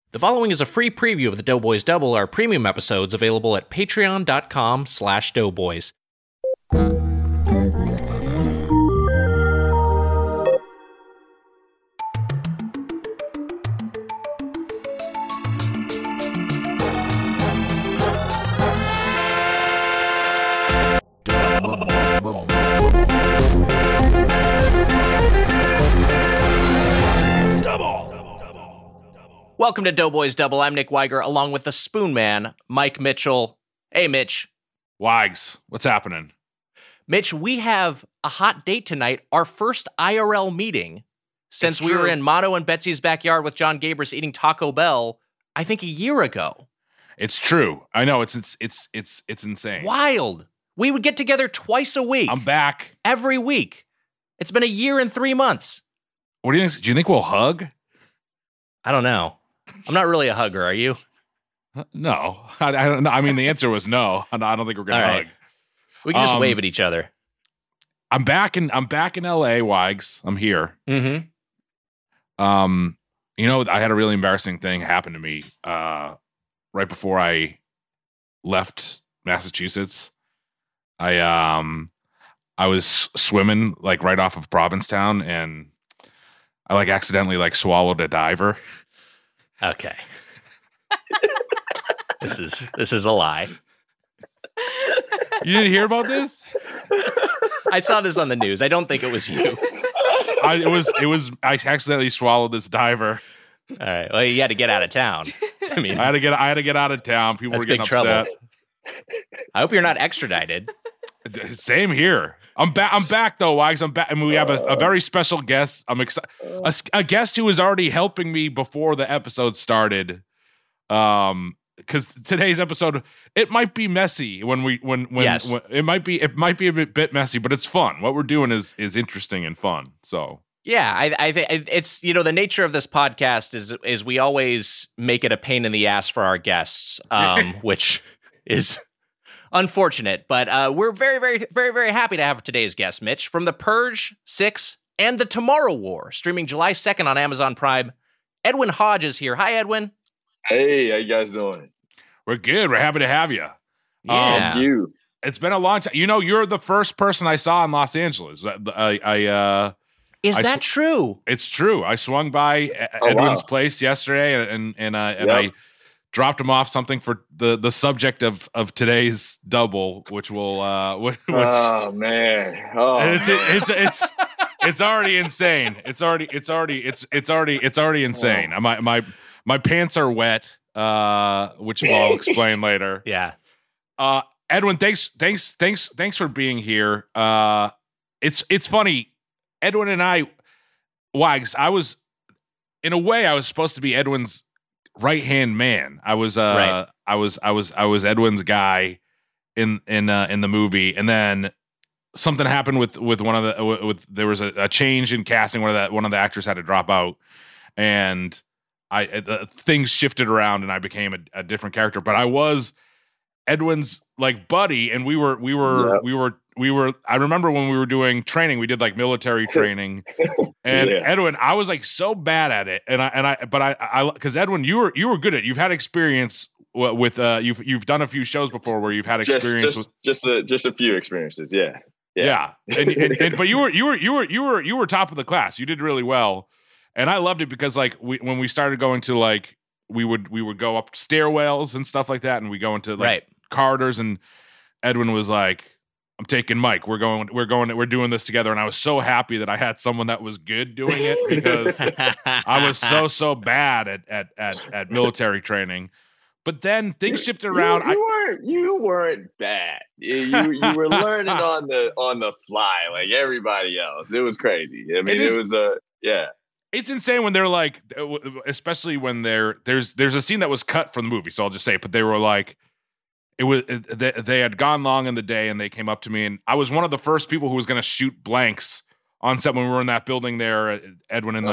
The following is a free preview of the Doughboys Double, our premium episodes available at patreon.com/doughboys. Welcome to Doughboys Double. I'm Nick Weiger, along with the Spoon Man, Mike Mitchell. Hey, Mitch. Wags, what's happening? Mitch, we have a hot date tonight, our first IRL meeting since we were in Mono and Betsy's backyard with John Gabris eating Taco Bell, I think a year ago. It's true. I know, it's insane. Wild. We would get together twice a week. I'm back. Every week. It's been a year and 3 months. What do you think? Do you think we'll hug? I don't know. I'm not really a hugger, are you? No. I don't know. I mean, the answer was no. I don't think we're going to hug. We can just wave at each other. I'm back in LA, Wags. I'm here. Mm-hmm. You know, I had a really embarrassing thing happen to me right before I left Massachusetts. I was swimming like right off of Provincetown, and I like accidentally like swallowed a diver. Okay. This is a lie. You didn't hear about this? I saw this on the news. I don't think it was you. I accidentally swallowed this diver. All right. Well, you had to get out of town. I mean, I had to get out of town. People were getting upset. Trouble. I hope you're not extradited. Same here. I'm back though, Wags. I'm back, and we have a very special guest. I'm excited. A guest who was already helping me before the episode started. Because today's episode, it might be messy when yes. It might be a bit messy, but it's fun. What we're doing is interesting and fun. So yeah, I think it's, you know, the nature of this podcast is we always make it a pain in the ass for our guests, which is unfortunate, but we're very, very, very, very happy to have today's guest, Mitch, from The Purge, 6, and The Tomorrow War, streaming July 2nd on Amazon Prime. Edwin Hodge is here. Hi, Edwin. Hey, how you guys doing? We're good. We're happy to have you. Yeah. Thank you. It's been a long time. You know, you're the first person I saw in Los Angeles. Is that true? It's true. I swung by Edwin's place yesterday, and I dropped him off something for the subject of today's double, which will oh man, it's already insane. It's already insane. My pants are wet, which I'll explain later. Yeah. Edwin, thanks for being here. It's funny. Edwin and I, Wags, I was supposed to be Edwin's right-hand man. I was Edwin's guy in the movie, and then something happened with one of there was a change in casting. One of the actors had to drop out, and things shifted around, and I became a different character. But I was Edwin's like buddy, and we were. I remember when we were doing training, we did like military training, and Edwin, I was like so bad at it, but because Edwin, you were good at it. You've had experience with you've done a few shows before where you've had experience with just a few experiences. Yeah. And but you were top of the class. You did really well, and I loved it because like when we started going to like we would go up stairwells and stuff like that, and we go into like corridors, and Edwin was like, I'm taking Mike. We're doing this together. And I was so happy that I had someone that was good doing it, because I was so bad at military training. But then things shifted around. You weren't bad. You were learning on the fly like everybody else. It was crazy. I mean, it was It's insane when they're like, especially when there's a scene that was cut from the movie. So I'll just say it, but they were like, they had gone long in the day, and they came up to me, and I was one of the first people who was going to shoot blanks on set when we were in that building there, Edwin, and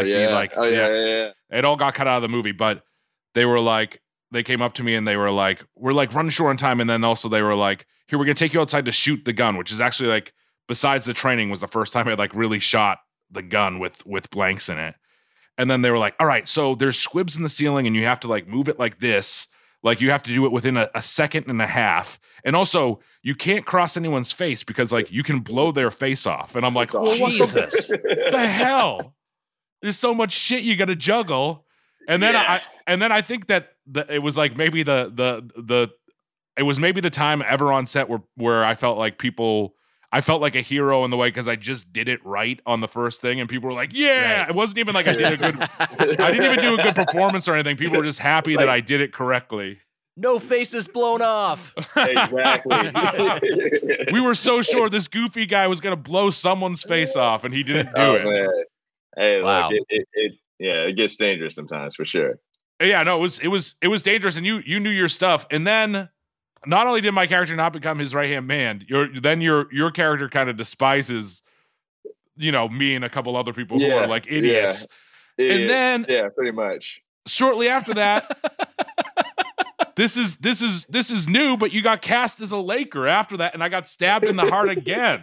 it all got cut out of the movie. But they were like, they came up to me and they were like, we're like running short on time. And then also they were like, here, we're going to take you outside to shoot the gun, which is actually like, besides the training, was the first time I like really shot the gun with blanks in it. And then they were like, all right, so there's squibs in the ceiling and you have to like move it like this. Like you have to do it within a second and a half. And also you can't cross anyone's face because like you can blow their face off. And I'm like, well, Jesus. what the hell? There's so much shit you got to juggle. And then I think that it was like maybe it was maybe the time ever on set where I felt like I felt like a hero in the way because I just did it right on the first thing, and people were like, "Yeah!" Right. It wasn't even like I didn't even do a good performance or anything. People were just happy that I did it correctly. No faces blown off. Exactly. We were so sure this goofy guy was gonna blow someone's face off, and he didn't do it. Man. Hey, wow. Look, it gets dangerous sometimes for sure. Yeah, no, it was dangerous, and you knew your stuff, and then. Not only did my character not become his right-hand man, your character kind of despises, me and a couple other people who are like idiots. Yeah. And then pretty much. Shortly after that, this is new, but you got cast as a Laker after that, and I got stabbed in the heart again.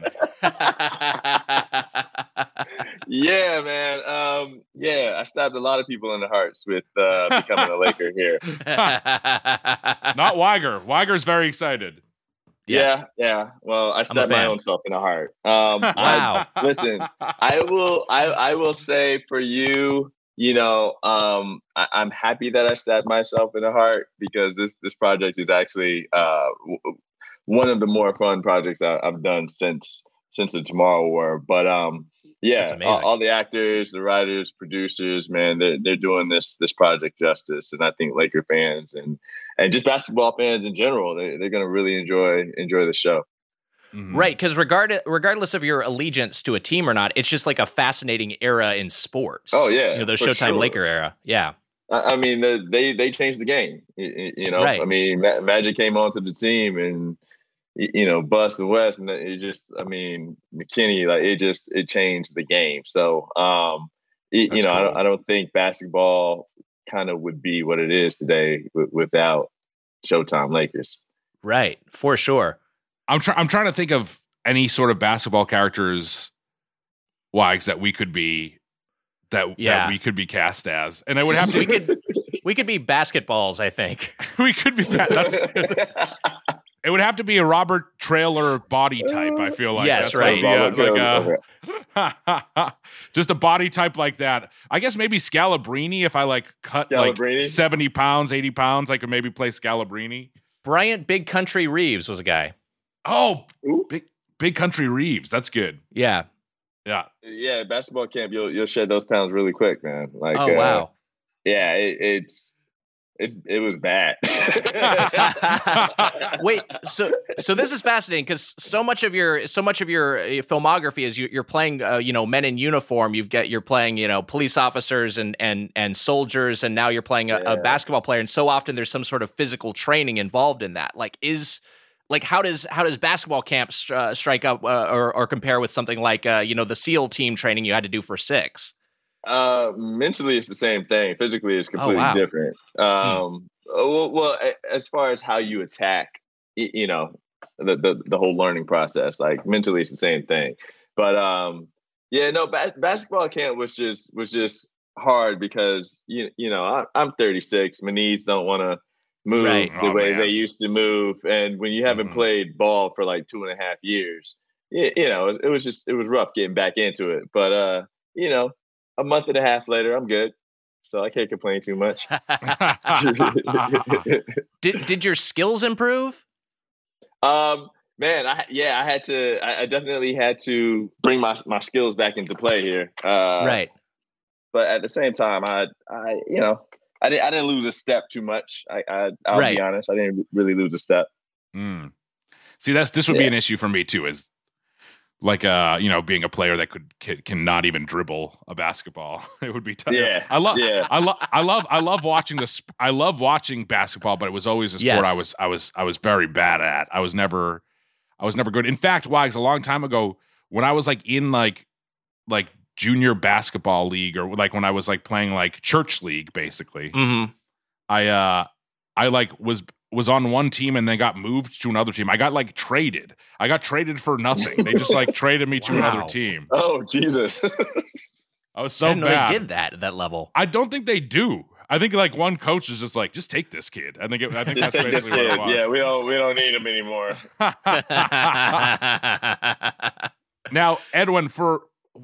Yeah, man. I stabbed a lot of people in the hearts with becoming a Laker here. Not Weiger. Weiger's very excited. Yes. Yeah. Well, I stabbed my own self in the heart. Wow. Listen, I will say for you, I'm happy that I stabbed myself in the heart because this project is actually one of the more fun projects I've done since the Tomorrow War. But all the actors, the writers, producers, man, they're doing this project justice, and I think Laker fans and just basketball fans in general, they're going to really enjoy the show. Mm-hmm. Right, because regardless of your allegiance to a team or not, it's just like a fascinating era in sports. Oh yeah, the Showtime Laker era. Yeah, I mean they changed the game. Right. I mean Magic came onto the team and. Bust and West, and it just, McKinney, like it changed the game. So, cool. I don't think basketball kind of would be what it is today without Showtime Lakers. Right, for sure. I'm trying to think of any sort of basketball characters, Wags, that we could be that we could be cast as, and I would have to. we could be basketballs. I think we could be. That's. It would have to be a Robert Traylor body type, I feel like. Yes, that's right. Just a body type like that. I guess maybe Scalabrini, if I cut 70 pounds, 80 pounds, I could maybe play Scalabrini. Bryant Big Country Reeves was a guy. Oh, Big Country Reeves. That's good. Yeah. Yeah. Yeah, basketball camp, you'll shed those pounds really quick, man. Wow. Yeah, it was bad. Wait, so this is fascinating because so much of your filmography is you're playing men in uniform. You're playing police officers and soldiers, and now you're playing a basketball player. And so often there's some sort of physical training involved in that. How does basketball camp strike up or compare with something like the SEAL team training you had to do for 6? Mentally, it's the same thing. Physically, it's completely different. Well, as far as how you attack, the whole learning process, like mentally, it's the same thing. But basketball camp was just hard because I'm 36. My knees don't want to move the way they used to move, and when you haven't played ball for like 2.5 years, it was rough getting back into it. But a month and a half later, I'm good. So I can't complain too much. Did your skills improve? Man, I definitely had to bring my skills back into play here. Right. But at the same time, I didn't lose a step too much. I'll be honest. I didn't really lose a step. Mm. See, this would be an issue for me too, is like being a player that cannot even dribble a basketball. It would be tough. Yeah. I love watching this. I love watching basketball, but it was always a sport I was very bad at. I was never good. In fact, Wags, a long time ago, when I was in junior basketball league, or when I was playing church league, basically, I was on one team and then got moved to another team. I got traded. I got traded for nothing. They just traded me to another team. Oh, Jesus. I was so I didn't know bad. they did that at that level. I don't think they do. I think like one coach is just like, just take this kid. I think Just that's take this basically what kid. it was. Yeah, we don't need him anymore. Now, Edwin, for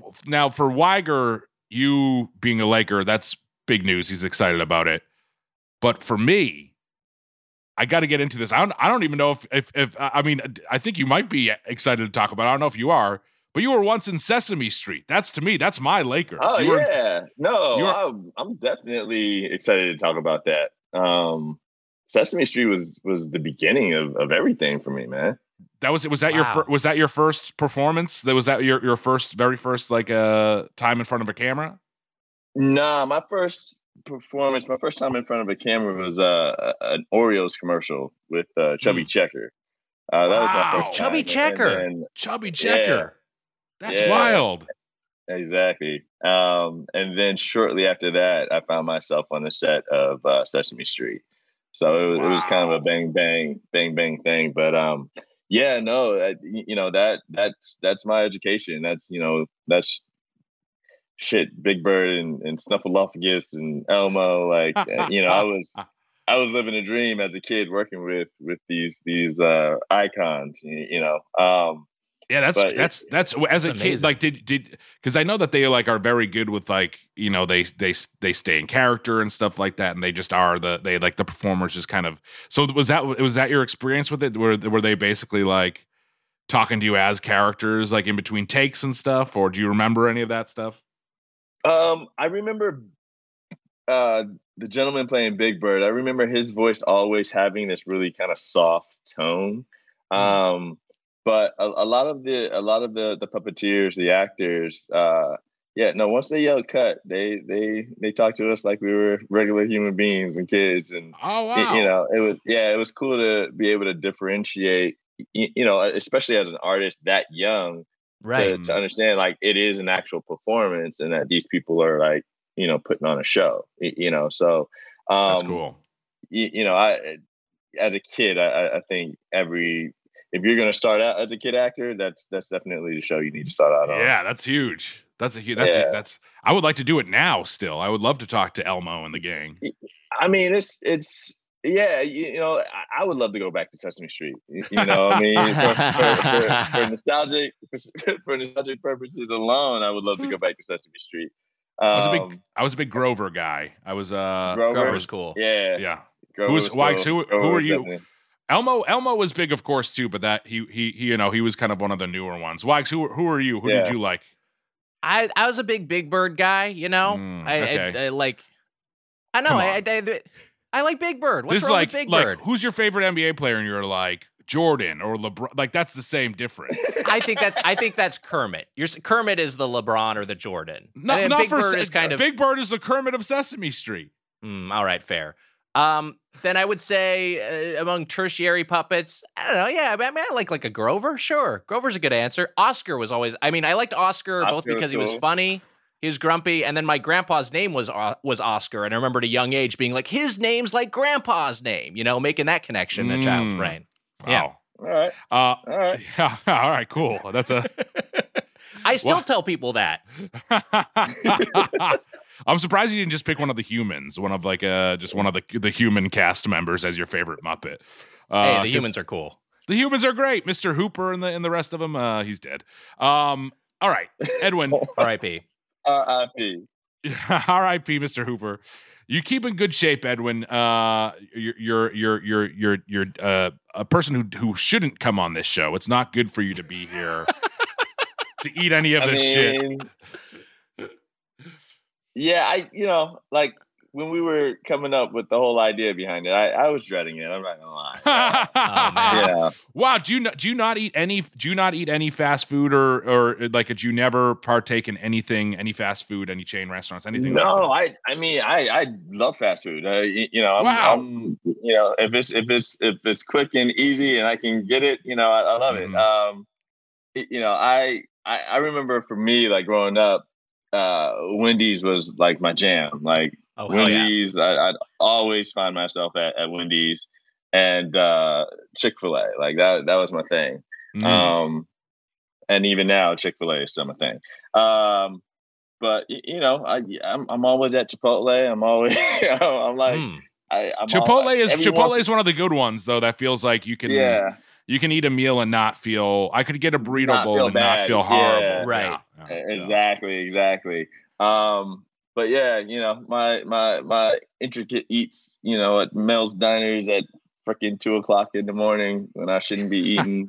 Weiger, you being a Laker, that's big news. He's excited about it. But for me, I got to get into this. I don't even know if I mean, I think you might be excited to talk about it. I don't know if you are, but you were once in Sesame Street. That's to me, that's my Lakers. Oh yeah, I'm definitely excited to talk about that. Sesame Street was the beginning of everything for me, man. Was that your first performance? Was that your very first like time in front of a camera? Nah, my first performance, my first time in front of a camera was an Oreos commercial with Chubby Checker. That was my first time. Chubby Checker. Chubby Checker. Yeah. That's wild. Exactly. And then shortly after that, I found myself on the set of Sesame Street. So it was kind of a bang thing. But yeah, no, that's my education. That's shit. Big Bird and Snuffleupagus and Elmo. Like I was living a dream as a kid working with these icons. Yeah, that's as a kid. Like, did because I know that they like are very good with like they stay in character and stuff like that, and they just are the performers just kind of. So was that your experience with it? Were they basically like talking to you as characters, like in between takes and stuff, or do you remember any of that stuff? I remember the gentleman playing Big Bird. I remember his voice always having this really kind of soft tone. But a lot of the puppeteers, the actors, once they yelled cut, they talked to us like we were regular human beings and kids, and oh wow, it was cool to be able to differentiate, especially as an artist that young, right? To understand like it is an actual performance and that these people are like putting on a show, so that's cool. I as a kid, I think if you're going to start out as a kid actor, that's definitely the show you need to start out on. Yeah, that's huge. That's I would like to do it now still. I would love to talk to Elmo and the gang. I mean, it's I would love to go back to Sesame Street. I mean, for nostalgic purposes alone, I would love to go back to Sesame Street. I was a big Grover guy. I was Grover was cool. Yeah. Who are you? Definitely. Elmo was big, of course, too, but that he was kind of one of the newer ones. Wags, who are you? Who did you like? I was a Big Bird guy. Okay. I like. I know. I like Big Bird. What's wrong with Big Bird? Who's your favorite NBA player? And you're like Jordan or LeBron. Like that's the same difference. I think that's Kermit. Kermit is the LeBron or the Jordan. Not Big Bird is kind of Big Bird is the Kermit of Sesame Street. All right, fair. Then I would say among tertiary puppets, I don't know. Yeah, I mean, I like a Grover. Sure, Grover's a good answer. Oscar was always. I mean, I liked Oscar both because he was funny, he was grumpy, and then my grandpa's name was Oscar, and I remember at a young age being like, his name's like grandpa's name. Making that connection in a child's brain. Wow. Yeah. All right. Yeah. All right. Cool. That's a. I still tell people that. I'm surprised you didn't just pick one of the humans, one of the human cast members as your favorite Muppet. Hey, the humans are cool. The humans are great. Mr. Hooper and the rest of them, he's dead. All right, Edwin. R.I.P. R.I.P. R.I.P. Mr. Hooper. You keep in good shape, Edwin. You're a person who shouldn't come on this show. It's not good for you to be here to eat any of this shit. Yeah, like when we were coming up with the whole idea behind it, I was dreading it. I'm not gonna lie. Oh man! Yeah. Wow. Do you not eat any fast food or like did you never partake in any fast food, any chain restaurants, anything? No, like that? I love fast food. Wow. I'm if it's quick and easy and I can get it, I love it. I remember for me, like growing up, Wendy's was like my jam. Like Wendy's, yeah. I'd always find myself at Wendy's and Chick-fil-A. Like that was my thing. And even now, Chick-fil-A is still my thing. but I'm always at Chipotle. I'm always I'm like I'm Chipotle every is one of the good ones though. That feels like you can you can eat a meal and not feel. I could get a burrito bowl and not feel horrible. Right. Exactly. But yeah, my intricate eats, at Mel's Diners at freaking 2:00 in the morning when I shouldn't be eating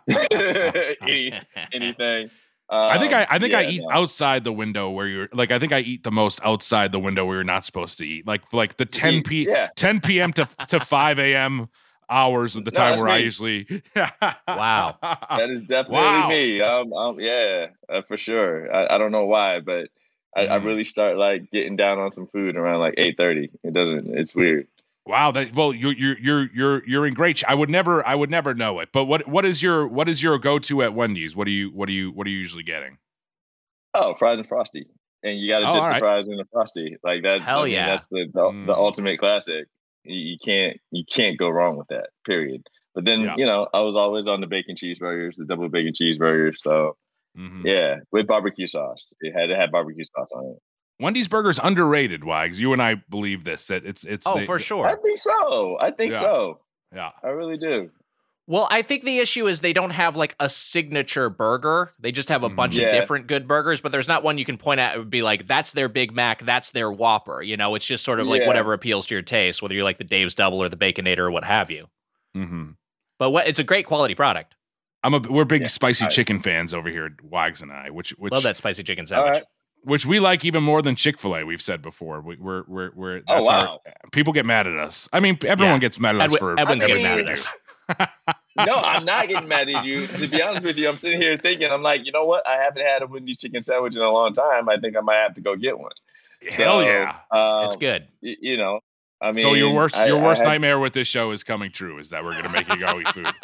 anything. I think I eat outside the window where you're like. I think I eat the most outside the window where you're not supposed to eat. Like the 10 p.m. to 5 a.m. hours of the time where I usually. Wow, that is definitely me. For sure. I don't know why, but I really start like getting down on some food around like 8:30. It's weird. Wow, you're in great. I would never know it. But what is your go-to at Wendy's? What are you usually getting? Oh, fries and Frosty, and you got to dip the fries in the Frosty like that. Hell yeah, that's the ultimate classic. You can't go wrong with that. Period. But then I was always on the bacon cheeseburgers, the double bacon cheeseburgers. So with barbecue sauce, it had to have barbecue sauce on it. Wendy's burgers underrated, Wags. You and I believe this, that it's for sure. I think so. Yeah. I really do. Well, I think the issue is they don't have like a signature burger. They just have a bunch of different good burgers, but there's not one you can point at and be like, that's their Big Mac, that's their Whopper. It's just sort of like whatever appeals to your taste, whether you like the Dave's Double or the Baconator or what have you. Mm-hmm. But it's a great quality product. We're big spicy chicken fans over here, Wags and I, which love that spicy chicken sandwich. Right. Which we like even more than Chick-fil-A. We've said before. We're that's our people get mad at us. I mean, everyone gets mad at us for. Everyone's getting mad at us. No, I'm not getting mad at you. To be honest with you, I'm sitting here thinking, I'm like, you know what? I haven't had a Wendy's chicken sandwich in a long time. I think I might have to go get one. Hell yeah, it's good. I mean, so your worst nightmare with this show is coming true. Is that we're gonna make you go eat food?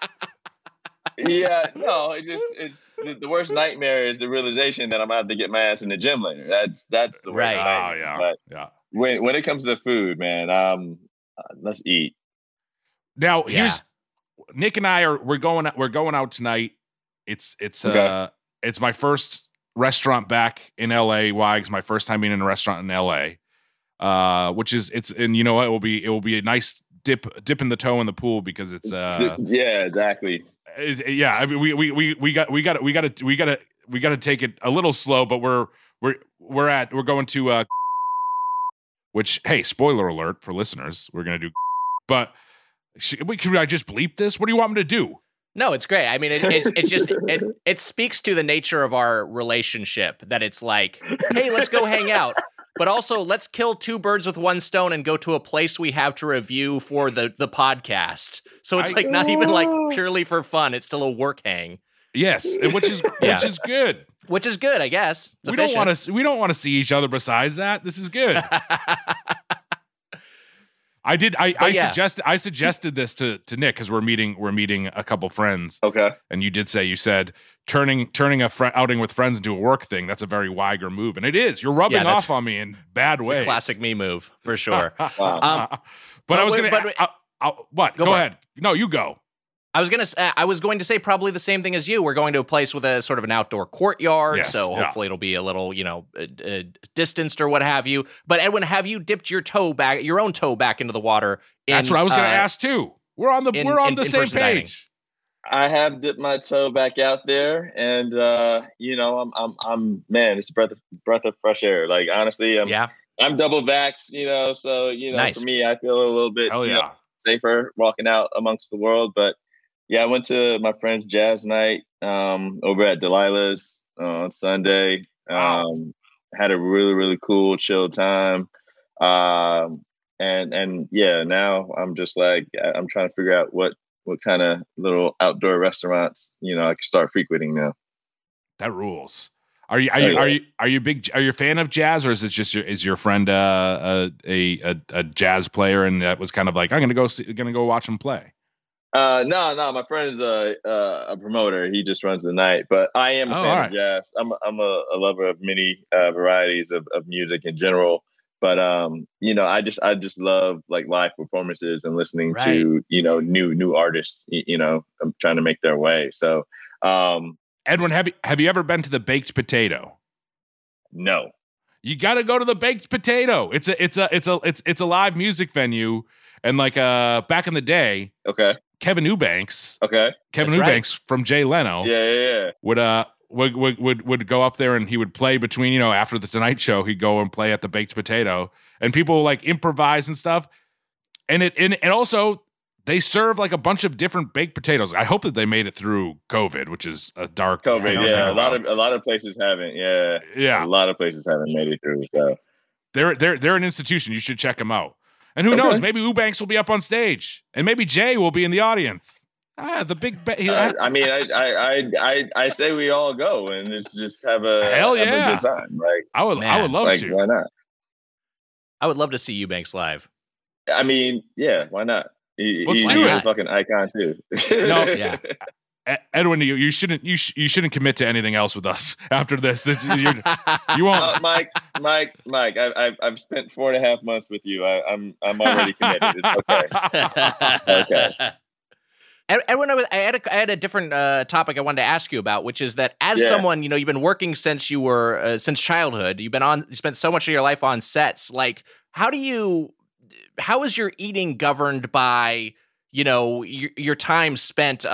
Yeah, no, it's the worst nightmare is the realization that I'm gonna have to get my ass in the gym later. That's the worst nightmare. Oh yeah. But when it comes to food, man, let's eat. Now here's Nick and I we're going out tonight. It's my first restaurant back in LA. Wags, my first time being in a restaurant in LA. Which is and you know what, it will be a nice dipping the toe in the pool because it's exactly. I mean, we got to take it a little slow, but we're going to which, hey, spoiler alert for listeners, we're gonna do, but can I just bleep this? What do you want me to do? No, it's great. I mean, it's just it speaks to the nature of our relationship that it's like, hey, let's go hang out. But also, let's kill two birds with one stone and go to a place we have to review for the podcast. So it's like not even like purely for fun. It's still a work hang. Yes, which is good. Which is good, I guess. We don't want to see each other. Besides that, this is good. I suggested this to Nick because we're meeting a couple friends. Okay. And you said turning a outing with friends into a work thing. That's a very Weiger move, and it is. You're rubbing off on me in bad ways. A classic me move for sure. But I was going to. What? Go ahead. No, you go. I was going to say probably the same thing as you. We're going to a place with a sort of an outdoor courtyard, so hopefully it'll be a little, distanced or what have you. But Edwin, have you dipped your own toe back into the water? That's what I was going to ask too. We're on the same page. Dining. I have dipped my toe back out there, and I'm man, it's a breath of fresh air. Like honestly, I'm double vaxxed, so nice. For me, I feel a little bit safer walking out amongst the world, but. Yeah, I went to my friend's jazz night over at Delilah's on Sunday. Had a really, really cool, chill time. And now I'm just like, I'm trying to figure out what kind of little outdoor restaurants, I can start frequenting now. That rules. Are you a fan of jazz, or is it just is your friend a jazz player and that was kind of like, I'm gonna go watch him play? No. My friend is a promoter. He just runs the night. But I am a fan of jazz. I'm a lover of many varieties of music in general. But I just love like live performances and listening to new artists. I'm trying to make their way. So, Edwin, have you ever been to the Baked Potato? No. You got to go to the Baked Potato. It's a live music venue, and like back in the day, Okay. Kevin Eubanks That's Eubanks from Jay Leno Yeah. would go up there, and he would play between, after the Tonight Show, he'd go and play at the Baked Potato, and people like improvise and stuff. And also they serve like a bunch of different baked potatoes. I hope that they made it through COVID, which is a dark COVID. Yeah. A about. lot of places haven't. Yeah. Yeah. A lot of places haven't made it through. So They're an institution. You should check them out. And who knows? Maybe Eubanks will be up on stage, and maybe Jay will be in the audience. The big. I mean, I say we all go and just have a hell yeah, have a good time. Like I would love like, to. Why not? I would love to see Eubanks live. I mean, yeah, why not? Let's He's do a it. fucking icon too. No, Yeah. Edwin, you shouldn't commit to anything else with us after this. You won't. Mike, I've spent 4.5 months with you. I'm already committed. It's okay. Okay. Edwin, I had a different topic I wanted to ask you about, which is that as someone, you've been working since you were since childhood. You spent so much of your life on sets. Like, how is your eating governed by your time spent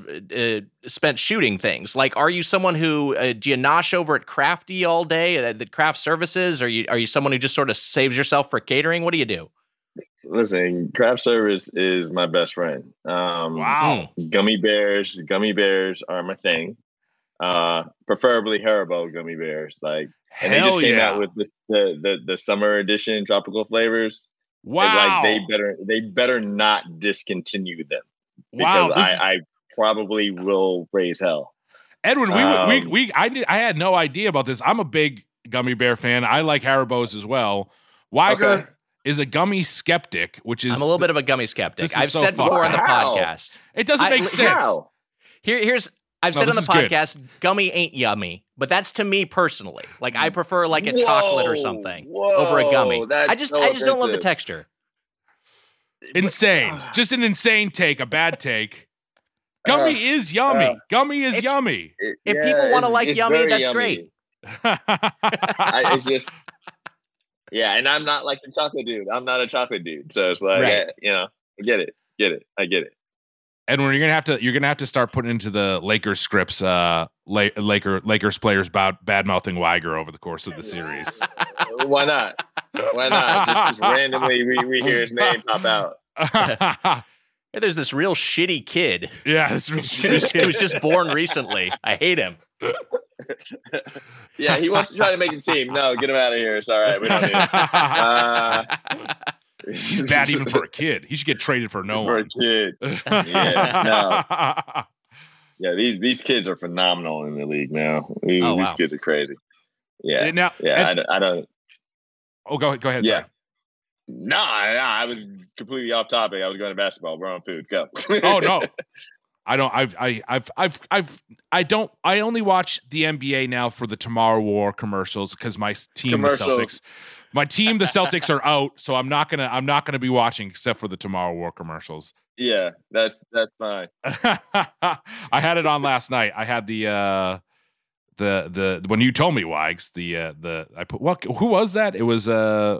shooting things? Like, are you someone who do you nosh over at Crafty all day at the craft services? Are you someone who just sort of saves yourself for catering? What do you do? Listen, craft service is my best friend. Wow. Gummy bears are my thing. Preferably Haribo gummy bears. Like, and they just came out with this the summer edition tropical flavors. Wow. And, like, they better not discontinue them, Wow. because I probably will raise hell. Edwin, I had no idea about this. I'm a big gummy bear fan. I like Haribo's as well. Weiger is a gummy skeptic, which is I'm a little bit of a gummy skeptic. I've so said before on the How? podcast. It doesn't make sense. How? I've said on the podcast, gummy ain't yummy, but that's to me personally. Like, I prefer like a chocolate or something over a gummy. I just don't love the texture. Insane. Just an insane take, a bad take. Gummy is yummy. Gummy is yummy. If people want to like it's yummy, very that's yummy. great. It's just, and I'm not like the chocolate dude. I'm not a chocolate dude, so it's like, Right. I get it. I get it. Edwin, you're gonna have to start putting into the Lakers scripts, Lakers players bad mouthing Weiger over the course of the series. Why not? Just randomly we hear his name pop out. Hey, there's this real shitty kid Yeah, this who was just born recently. I hate him. Yeah, he wants to try to make a team. No, get him out of here. It's all right. We don't need him. He's bad even for a kid. He should get traded for no For a one. kid. Yeah, these kids are phenomenal in the league now. These kids are crazy. Yeah. Now, I don't. Oh, go ahead. Yeah. Sorry. No, I was completely off topic. I was going to basketball. We're on food. Go. Oh no. I don't. I don't. I only watch the NBA now for the Tomorrow War commercials because my team, the Celtics, the Celtics are out, so I'm not gonna be watching except for the Tomorrow War commercials. Yeah, that's fine. I had it on last night. I had the when you told me, Wags, I put who was that? It was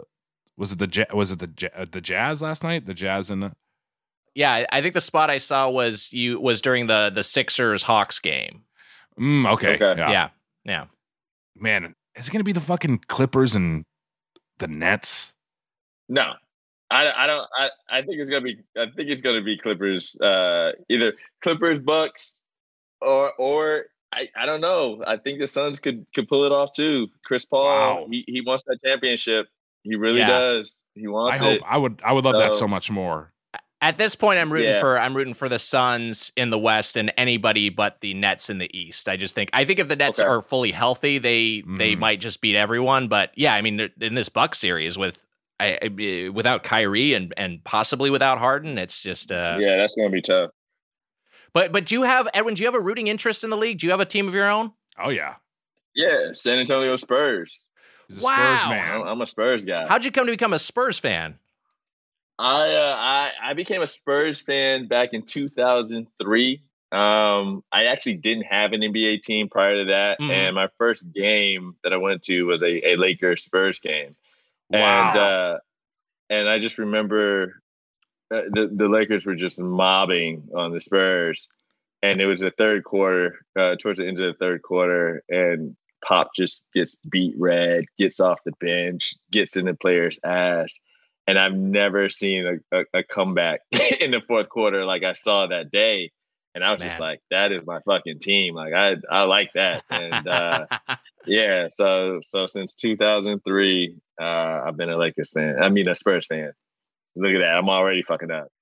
the Jazz last night? The Jazz and Yeah, I think the spot I saw was during the Sixers Hawks game. Okay. Yeah. Man, is it gonna be the fucking Clippers and the Nets? No, I don't. I think it's gonna be. I think it's gonna be Clippers. Either Clippers, Bucks, or I don't know. I think the Suns could pull it off too. Chris Paul, Wow. he wants that championship. He really does. He wants it. I would love that so much more. At this point, I'm rooting for the Suns in the West and anybody but the Nets in the East. I think if the Nets are fully healthy, they might just beat everyone. But yeah, I mean, in this Bucks series without Kyrie and possibly without Harden, it's just that's gonna be tough. But do you have, Edwin? Do you have a rooting interest in the league? Do you have a team of your own? Oh yeah, San Antonio Spurs. He's a Spurs man. I'm a Spurs guy. How'd you come to become a Spurs fan? I became a Spurs fan back in 2003. I actually didn't have an NBA team prior to that, and my first game that I went to was a Lakers Spurs game. Wow. And I just remember the Lakers were just mobbing on the Spurs, and it was the third quarter, towards the end of the third quarter, and Pop just gets beat red, gets off the bench, gets in the player's ass. And I've never seen a comeback in the fourth quarter like I saw that day. And I was just like, that is my fucking team. Like, I like that. And yeah, so since 2003, I've been a Lakers fan. I mean, a Spurs fan. Look at that. I'm already fucking up.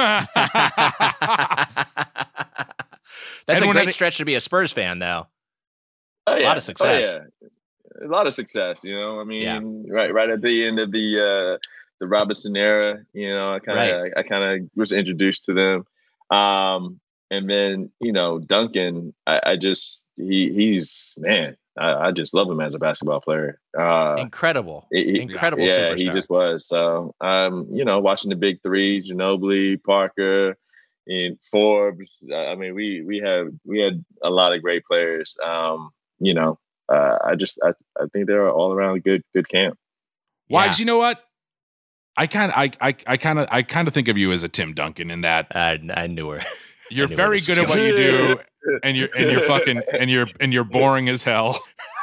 That's a great stretch to be a Spurs fan, though. Oh, yeah. A lot of success. Oh, yeah. A lot of success, you know. I mean, right at the end of the Robinson era, you know, I kind of was introduced to them. And then, you know, Duncan, I just he's man, I just love him as a basketball player. Incredible yeah, superstar. He just was. So, you know, watching the big three, Ginobili, Parker, and Forbes. I mean, we had a lot of great players. You know, I think they're all around good camp. Wags, you know what? I kind of think of you as a Tim Duncan in that I knew her. You're very good at what you do, and you're fucking and you're boring as hell.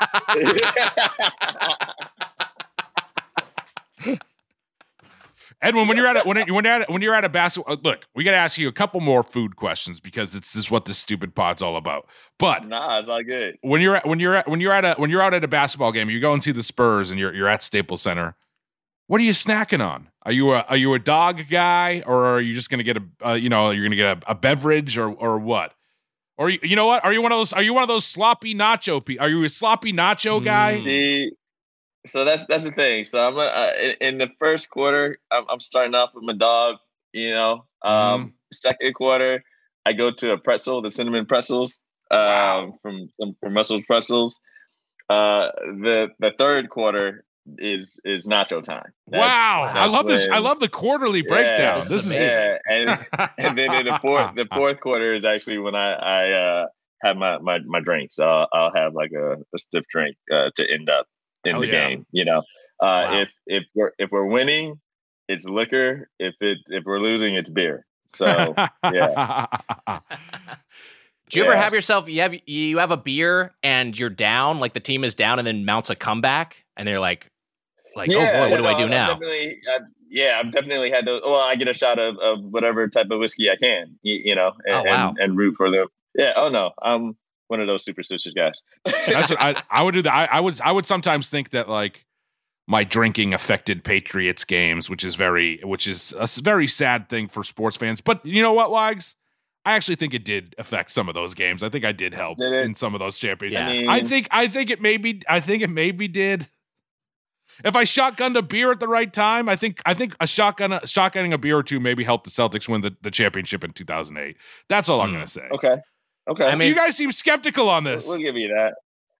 Edwin, when you're at a basketball, look, we got to ask you a couple more food questions because this is what this stupid pod's all about. But it's all good. When you're out at a basketball game, you go and see the Spurs, and you're at Staples Center. What are you snacking on? Are you a dog guy, or are you just gonna get a beverage, or what? Or you know what? Are you one of those sloppy nacho? Are you a sloppy nacho guy? So that's the thing. So I'm in the first quarter, I'm starting off with my dog. You know, second quarter, I go to a pretzel, the cinnamon pretzels, from Russell's Pretzels. The third quarter is nacho time. I love this. I love the quarterly breakdown. This is amazing. And then in the fourth quarter is actually when I have my drink. So I'll have like a stiff drink to end up in the game. You know, if we're winning, it's liquor. If we're losing, it's beer. So yeah. Do you ever have yourself? You have a beer and you're down, like the team is down, and then mounts a comeback, and they're like, oh boy, what do I do now? I've definitely had to. Well, I get a shot of whatever type of whiskey I can, you know, and root for them. Yeah. Oh no, I'm one of those superstitious guys. That's what I would do. That I would sometimes think that like my drinking affected Patriots games, which is a very sad thing for sports fans. But you know what, Wags? I actually think it did affect some of those games. I think I did help in some of those championships. Yeah. I think it maybe did. If I shotgunned a beer at the right time, I think shotgunning a beer or two maybe helped the Celtics win the championship in 2008. That's all I'm going to say. Okay. I mean, you guys seem skeptical on this. We'll give you that.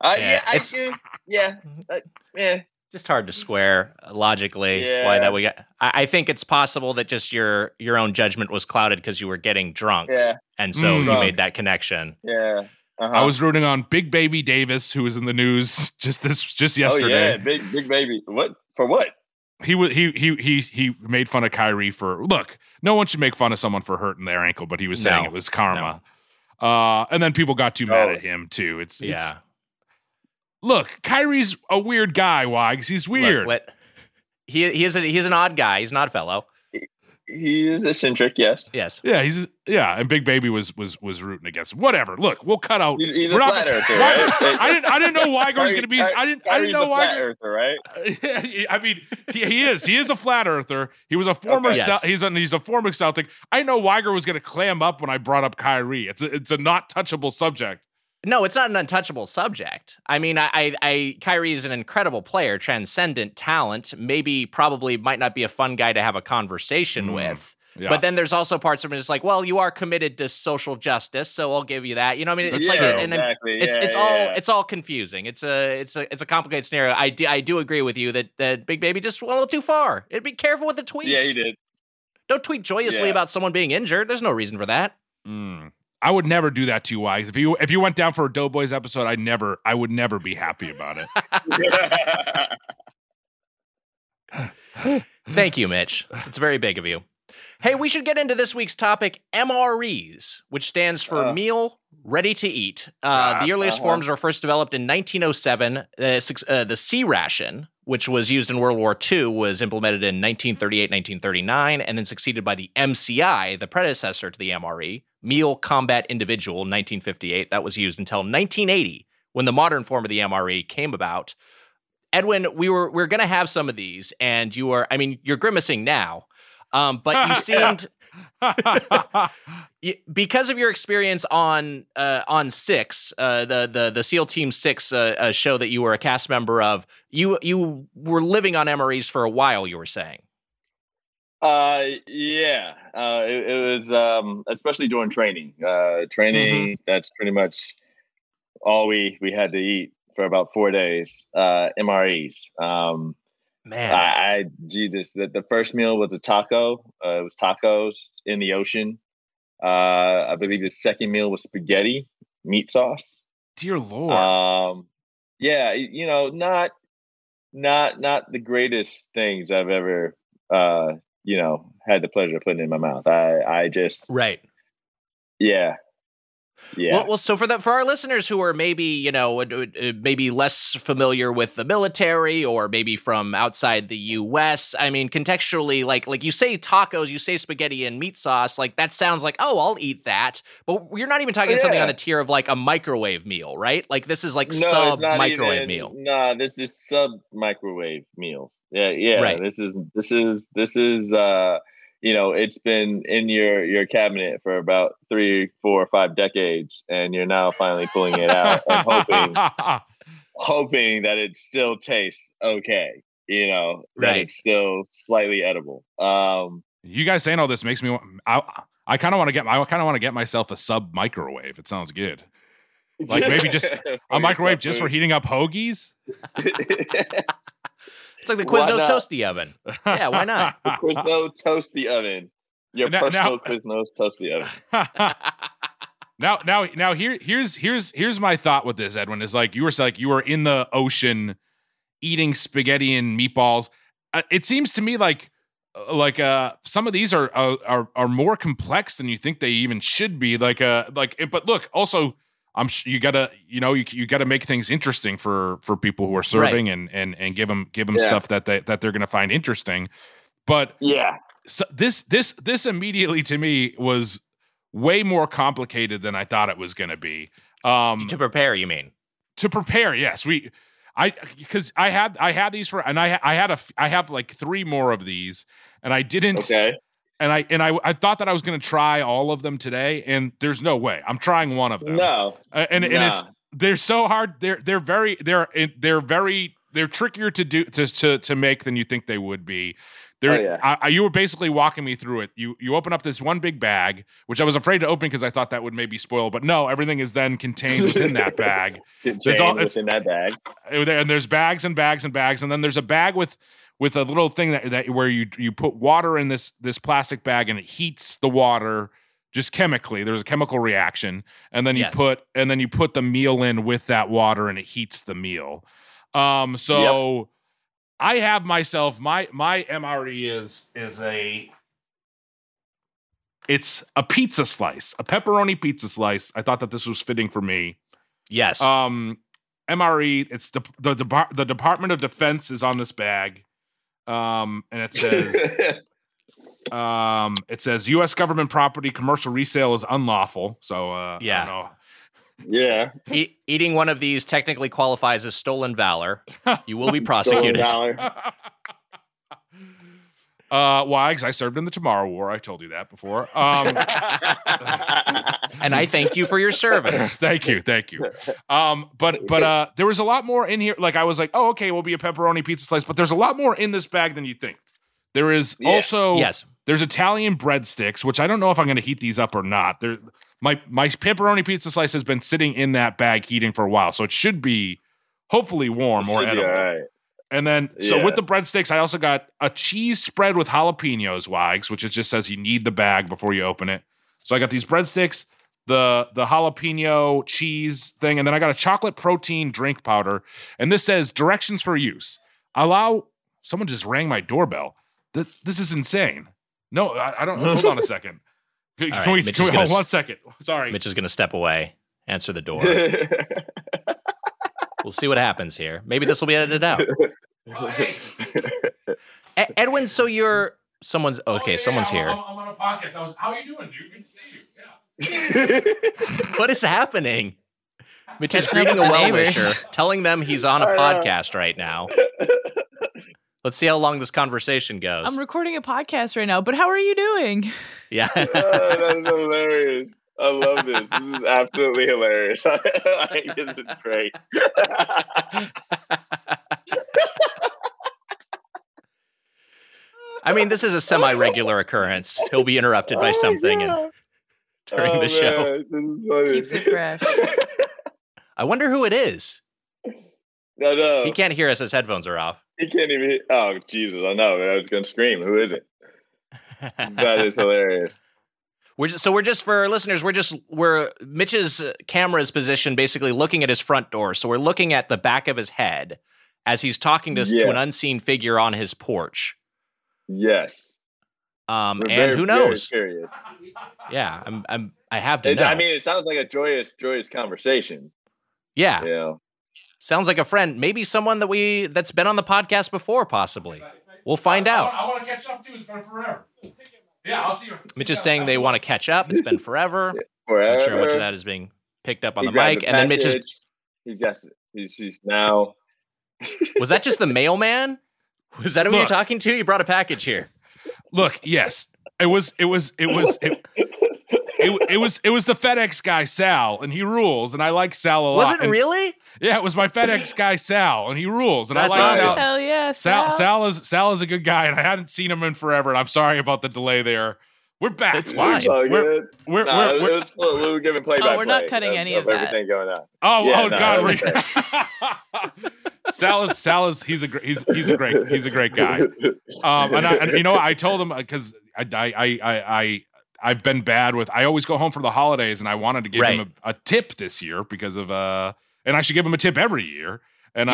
Yeah. Just hard to square logically why that we got. I think it's possible that just your own judgment was clouded because you were getting drunk. Yeah. And so you made that connection. Yeah. I was rooting on Big Baby Davis, who was in the news just yesterday. Oh yeah, Big Baby. What for? What? He made fun of Kyrie for look. No one should make fun of someone for hurting their ankle, but he was saying it was karma. And then people got too mad at him too. It's look, Kyrie's a weird guy. Wags, he's weird. Look, he's an odd guy. He's an odd fellow. He is eccentric, yes. Yeah, and Big Baby was rooting against him. Whatever. Look, we'll cut out. He's a flat earther, right? I didn't know Weiger was going to be. I didn't know Weiger. Flat earther, right? I mean, he is. He is a flat earther. He was a former. He's a former Celtic. I know Weiger was going to clam up when I brought up Kyrie. It's a not touchable subject. No, it's not an untouchable subject. I mean, Kyrie is an incredible player, transcendent talent. Probably might not be a fun guy to have a conversation with. Yeah. But then there's also parts of it just like, well, you are committed to social justice, so I'll give you that. You know, what I mean, it's all confusing. It's a complicated scenario. I do agree with you that Big Baby just went a little too far. Be careful with the tweets. Yeah, he did. Don't tweet joyously about someone being injured. There's no reason for that. I would never do that to you, Wags. If you went down for a Doughboys episode, I would never be happy about it. Thank you, Mitch. It's very big of you. Hey, we should get into this week's topic, MREs, which stands for Meal Ready to Eat. The earliest forms were first developed in 1907. The C ration, which was used in World War II, was implemented in 1938, 1939, and then succeeded by the MCI, the predecessor to the MRE, Meal Combat Individual, in 1958. That was used until 1980, when the modern form of the MRE came about. Edwin, we're going to have some of these, and you're grimacing now. But you seemed, because of your experience on Six, the SEAL Team 6 show that you were a cast member of, you were living on MREs for a while, you were saying. Yeah. It was especially during training. That's pretty much all we had to eat for about 4 days. MREs. Man, Jesus, the first meal was a taco. It was tacos in the ocean. I believe the second meal was spaghetti, meat sauce. Dear Lord. Yeah, not the greatest things I've ever, had the pleasure of putting in my mouth. I just right. Yeah. Yeah. Well, so for our listeners who are maybe less familiar with the military or maybe from outside the U.S., I mean, contextually, like you say tacos, you say spaghetti and meat sauce, like that sounds like, oh, I'll eat that. But you're not even talking something on the tier of like a microwave meal, right? Like this is like sub microwave meal. No, this is sub microwave meals. Yeah. Right. This is it's been in your cabinet for about 3, 4, or 5 decades, and you're now finally pulling it out and hoping that it still tastes okay. That it's still slightly edible. You guys saying all this makes me. I kind of want to get myself a sub microwave. It sounds good. Like maybe just a microwave just for heating up hoagies. It's like the Quiznos Toasty Oven. Yeah, why not? The Quiznos Toasty Oven. Your personal Quiznos Toasty Oven. Now here's my thought with this, Edwin, is like you were in the ocean eating spaghetti and meatballs. It seems to me like some of these are more complex than you think they even should be. But look, also I'm sure you gotta make things interesting for people who are serving and give them stuff that they're gonna find interesting. But so this immediately to me was way more complicated than I thought it was gonna be. To prepare, you mean? To prepare, yes. Because I had these I have like 3 more of these, and I didn't. Okay. And I thought that I was going to try all of them today, and there's no way. I'm trying one of them. No. And they're so hard. They're trickier to do to make than you think they would be. You were basically walking me through it. You open up this one big bag, which I was afraid to open because I thought that would maybe spoil. But no, everything is then contained within that bag. Within that bag. And there's bags and bags and bags, and then there's a bag with a little thing that where you put water in this plastic bag, and it heats the water just chemically. There's a chemical reaction, and then you put the meal in with that water, and it heats the meal. I have myself my MRE it's a pizza slice, a pepperoni pizza slice. I thought that this was fitting for me. Yes. MRE. It's the Department of Defense is on this bag. And it says U.S. government property commercial resale is unlawful. So I don't know. Yeah. Eating one of these technically qualifies as stolen valor. You will be prosecuted. Wags, I served in the Tomorrow War. I told you that before. And I thank you for your service. Thank you. But there was a lot more in here. Like I was like, oh, okay, we'll be a pepperoni pizza slice. But there's a lot more in this bag than you think. There is also there's Italian breadsticks, which I don't know if I'm going to heat these up or not. My pepperoni pizza slice has been sitting in that bag heating for a while, so it should be hopefully warm or edible. Right. And then, so with the breadsticks, I also got a cheese spread with jalapenos, Wags, which it just says you need the bag before you open it. So I got these breadsticks, the jalapeno cheese thing, and then I got a chocolate protein drink powder. And this says directions for use. Someone just rang my doorbell. This is insane. No, I don't. Hold on a second. Can we hold 1 second? Sorry. Mitch is going to step away, answer the door. We'll see what happens here. Maybe this will be edited out. Edwin, so someone's here. I'm on a podcast. How are you doing, dude? Good to see you. Yeah. What is happening? Mitch is greeting a well-wisher, telling them he's on a podcast right now. Let's see how long this conversation goes. I'm recording a podcast right now, but how are you doing? Yeah. That's hilarious. I love this. This is absolutely hilarious. This is great. I mean, this is a semi-regular occurrence. He'll be interrupted by something during the show. This is funny. Keeps it fresh. I wonder who it is. No. He can't hear us. His headphones are off. He can't even. Oh, Jesus. I know. I was going to scream. Who is it? That is hilarious. We're just for our listeners. We're Mitch's camera is positioned basically looking at his front door. So we're looking at the back of his head as he's talking to an unseen figure on his porch. Yes. And who knows? Yeah, I have to know. I mean, it sounds like a joyous conversation. Yeah. You know? Sounds like a friend, maybe someone that's been on the podcast before, possibly. We'll find out. I want to catch up too. It's been forever. Yeah, I'll see you. Mitch is saying they want to catch up. It's been forever. Forever. Not sure how much of that is being picked up on the mic. And then Mitch is. He's now. Was that just the mailman? Was that who you're talking to? You brought a package here. Look, yes, it was the FedEx guy Sal, and he rules, and I like Sal a lot. Was it really? Yeah, it was my FedEx guy Sal, and he rules, and That's I like awesome. Sal. Hell yeah, Sal is a good guy, and I hadn't seen him in forever, and I'm sorry about the delay there. We're back. It's fine. We're giving play-by-play. We're not cutting any of that. Everything going on. God! Sal is he's a great guy. And you know, I told him because I've been bad with. I always go home for the holidays, and I wanted to give him a tip this year because of and I should give him a tip every year. And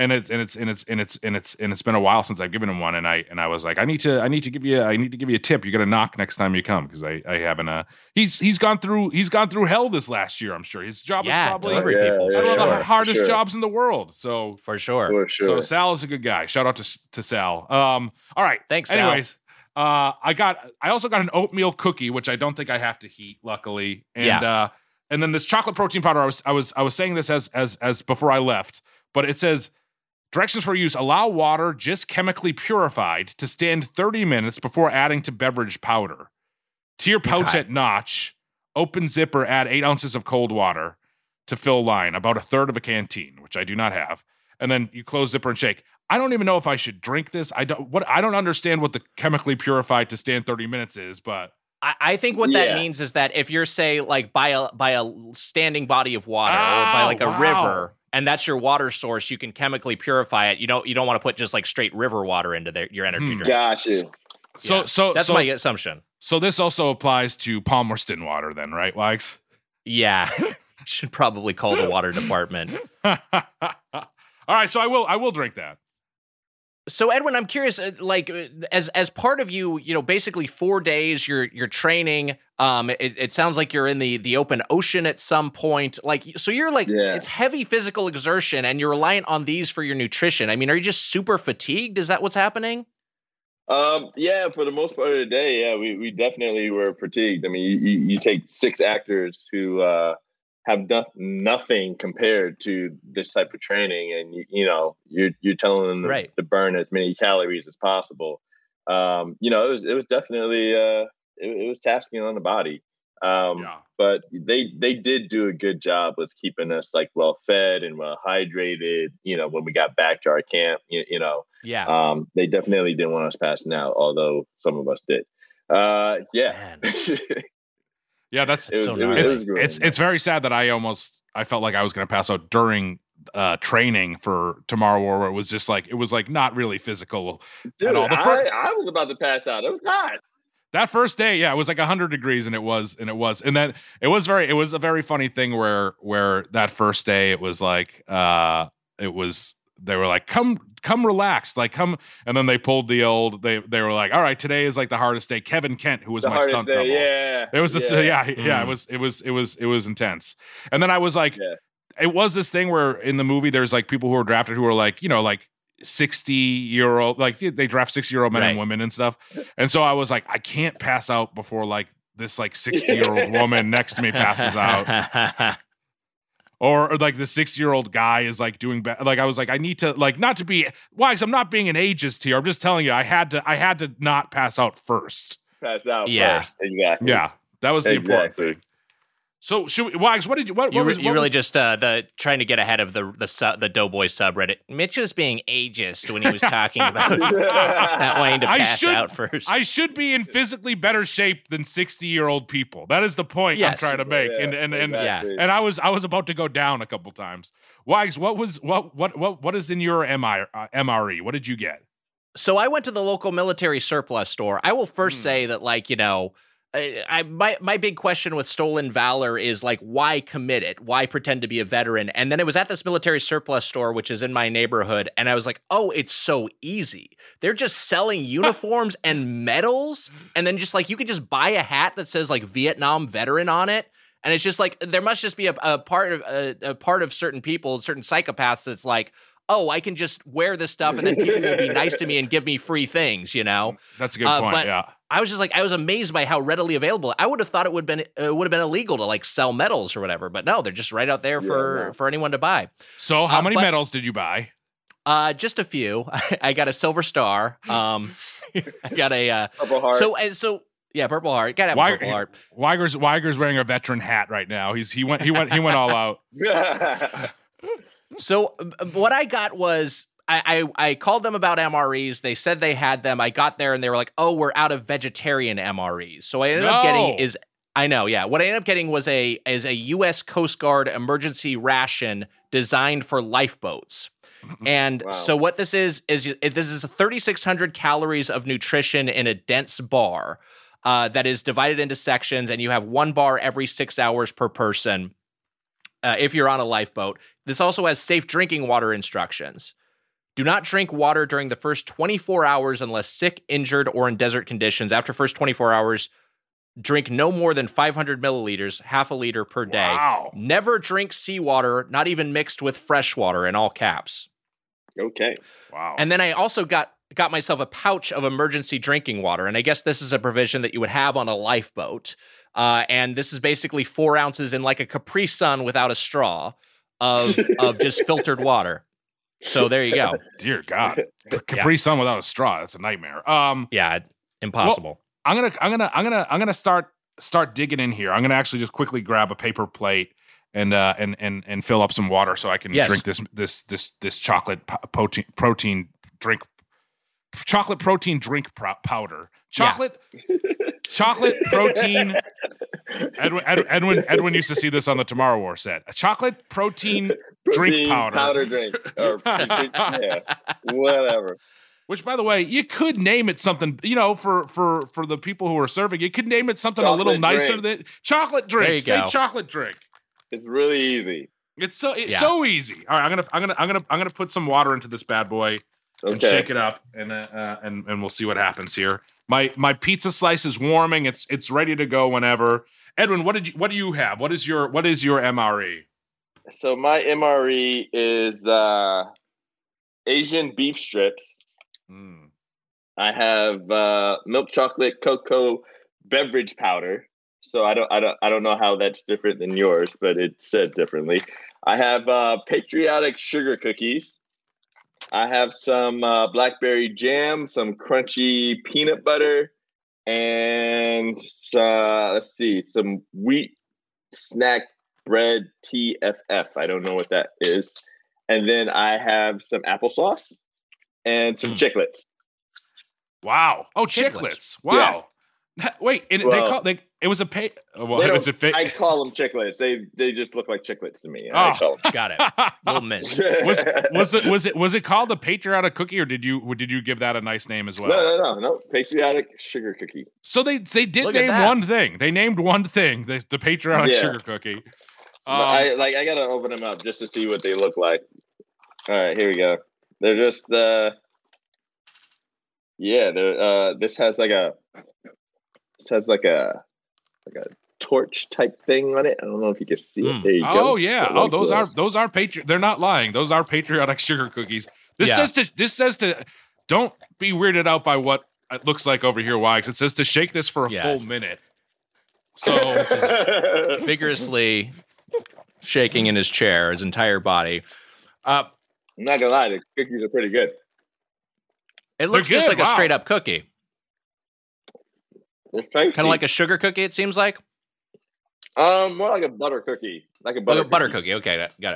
it's been a while since I've given him one, and I was like, I need to give you a tip. You got to knock next time you come because I haven't. He's gone through hell this last year. I'm sure his job is probably delivery people for one sure. of the hardest jobs in the world. So for sure. So Sal is a good guy. Shout out to Sal. All right. Thanks, Sal. Anyways, I also got an oatmeal cookie, which I don't think I have to heat, luckily. And and then this chocolate protein powder. I was saying this as before I left. But it says, directions for use, allow water just chemically purified to stand 30 minutes before adding to beverage powder. To your pouch at notch, open zipper, add 8 ounces of cold water to fill line, about a third of a canteen, which I do not have. And then you close zipper and shake. I don't even know if I should drink this. I don't understand what the chemically purified to stand 30 minutes is, but I think what that means is that if you're, say, like by a standing body of water or by like a river, and that's your water source, you can chemically purify it. You don't want to put just like straight river water into your energy drink. Gotcha. So that's my assumption. So this also applies to Palmerston water then, right, Wags? Yeah. Should probably call the water department. All right, so I will drink that. So Edwin, I'm curious, as part of you basically 4 days you're training. It sounds like you're in the open ocean at some point. So you're it's heavy physical exertion, and you're reliant on these for your nutrition. I mean, are you just super fatigued? Is that what's happening? Yeah, for the most part of the day, yeah, we definitely were fatigued. I mean, you take 6 actors who have done nothing compared to this type of training, and you're telling them to burn as many calories as possible. It was definitely it was tasking on the body. But they did do a good job with keeping us well fed and well hydrated. When we got back to our camp, they definitely didn't want us passing out, although some of us did. Yeah, that's so nice. It's very sad that I felt like I was going to pass out during training for Tomorrow War, where it was not really physical at all. I was about to pass out. It was hot. That first day, yeah, it was like 100 degrees, and then it was a very funny thing where that first day it was like they were like, come relax, like come, and then they pulled the old they were like, all right, today is like the hardest day. Kevin Kent, who was my stunt double, it was this it was intense. And then I was like, it was this thing where in the movie there's like people who are drafted who are like, you know, like 60-year-old, like they draft 60-year-old men and women and stuff. And so I was like, I can't pass out before like this like 60-year-old woman next to me passes out. Or like the 60-year-old guy is like doing bad. Like I was like, I need to like not to be why, 'cause I'm not being an ageist here. I'm just telling you, I had to not pass out first. Pass out first. Exactly. Yeah. That was the important thing. So, Wags, what did you? What you was really just trying to get ahead of the Doughboy subreddit? Mitch was being ageist when he was talking about not wanting to pass out first. I should be in physically better shape than 60-year-old people. That is the point I'm trying to make. Exactly. And I was about to go down a couple times. Wags, what is in your MRE? What did you get? So I went to the local military surplus store. I will first say that, like, you know, my big question with Stolen Valor is like, why commit it? Why pretend to be a veteran? And then it was at this military surplus store, which is in my neighborhood. And I was like, oh, it's so easy. They're just selling uniforms and medals. And then just like, you could just buy a hat that says like Vietnam veteran on it. And it's just like, there must just be a part of certain people, certain psychopaths that's like, oh, I can just wear this stuff and then people will be nice to me and give me free things, you know? That's a good point, but I was just like, I was amazed by how readily available. I would have thought it would have been illegal to like sell medals or whatever, but no, they're just right out there for anyone to buy. So how many medals did you buy? Just a few. I got a Silver Star. I got a Purple Heart. So yeah, Purple Heart. Gotta have a Purple Heart. Weiger's wearing a veteran hat right now. He went all out. So what I got was I called them about MREs. They said they had them. I got there and they were like, "Oh, we're out of vegetarian MREs." So what I ended up getting What I ended up getting was a U.S. Coast Guard emergency ration designed for lifeboats. And so what this is this is 3,600 calories of nutrition in a dense bar that is divided into sections, and you have one bar every 6 hours per person. If you're on a lifeboat. This also has safe drinking water instructions. Do not drink water during the first 24 hours unless sick, injured, or in desert conditions. After first 24 hours, drink no more than 500 milliliters, half a liter per day. Wow. Never drink seawater, not even mixed with fresh water, in all caps. Okay. Wow. And then I also got myself a pouch of emergency drinking water. And I guess this is a provision that you would have on a lifeboat. And this is basically 4 ounces in like a Capri Sun without a straw of just filtered water. So there you go. Dear God, Capri Sun without a straw. That's a nightmare. Yeah, impossible. Well, I'm gonna start digging in here. I'm gonna actually just quickly grab a paper plate and fill up some water so I can drink this chocolate protein drink. Chocolate protein drink powder. Chocolate protein. Edwin used to see this on the Tomorrow War set. A chocolate protein drink powder. Powder drink. Or, whatever. Which, by the way, you could name it something, you know, for the people who are serving. You could name it something a little nicer than chocolate drink. There you Say go. Chocolate drink. It's really easy. It's so easy. All right, I'm gonna put some water into this bad boy and shake it up, and we'll see what happens here. My pizza slice is warming. It's ready to go whenever. Edwin, what do you have? What is your MRE? So my MRE is Asian beef strips. I have milk chocolate cocoa beverage powder. So I don't know how that's different than yours, but it's said differently. I have patriotic sugar cookies. I have some blackberry jam, some crunchy peanut butter, and some wheat snack bread TFF. I don't know what that is. And then I have some applesauce and some chiclets. Wow. Oh, chiclets. Wow. Yeah. Wait, It was a They I I call them chiclets. They just look like chiclets to me. I call them. Got it. Little mint. was it called a patriotic cookie, or did you give that a nice name as well? No. Patriotic sugar cookie. So they did Look at name that. one thing. They named one thing, the patriotic sugar cookie. I gotta open them up just to see what they look like. All right, here we go. They're just this has like a torch type thing on it. I don't know if you can see it. There you go. Oh yeah. Oh, those are they're not lying. Those are patriotic sugar cookies. This says to don't be weirded out by what it looks like over here, Wags. It says to shake this for a full minute. So vigorously shaking in his chair, his entire body. I'm not gonna lie, the cookies are pretty good. It looks just like a straight up cookie. Kind of like a sugar cookie, it seems like. More like a butter cookie. Like a butter cookie. Okay, got it.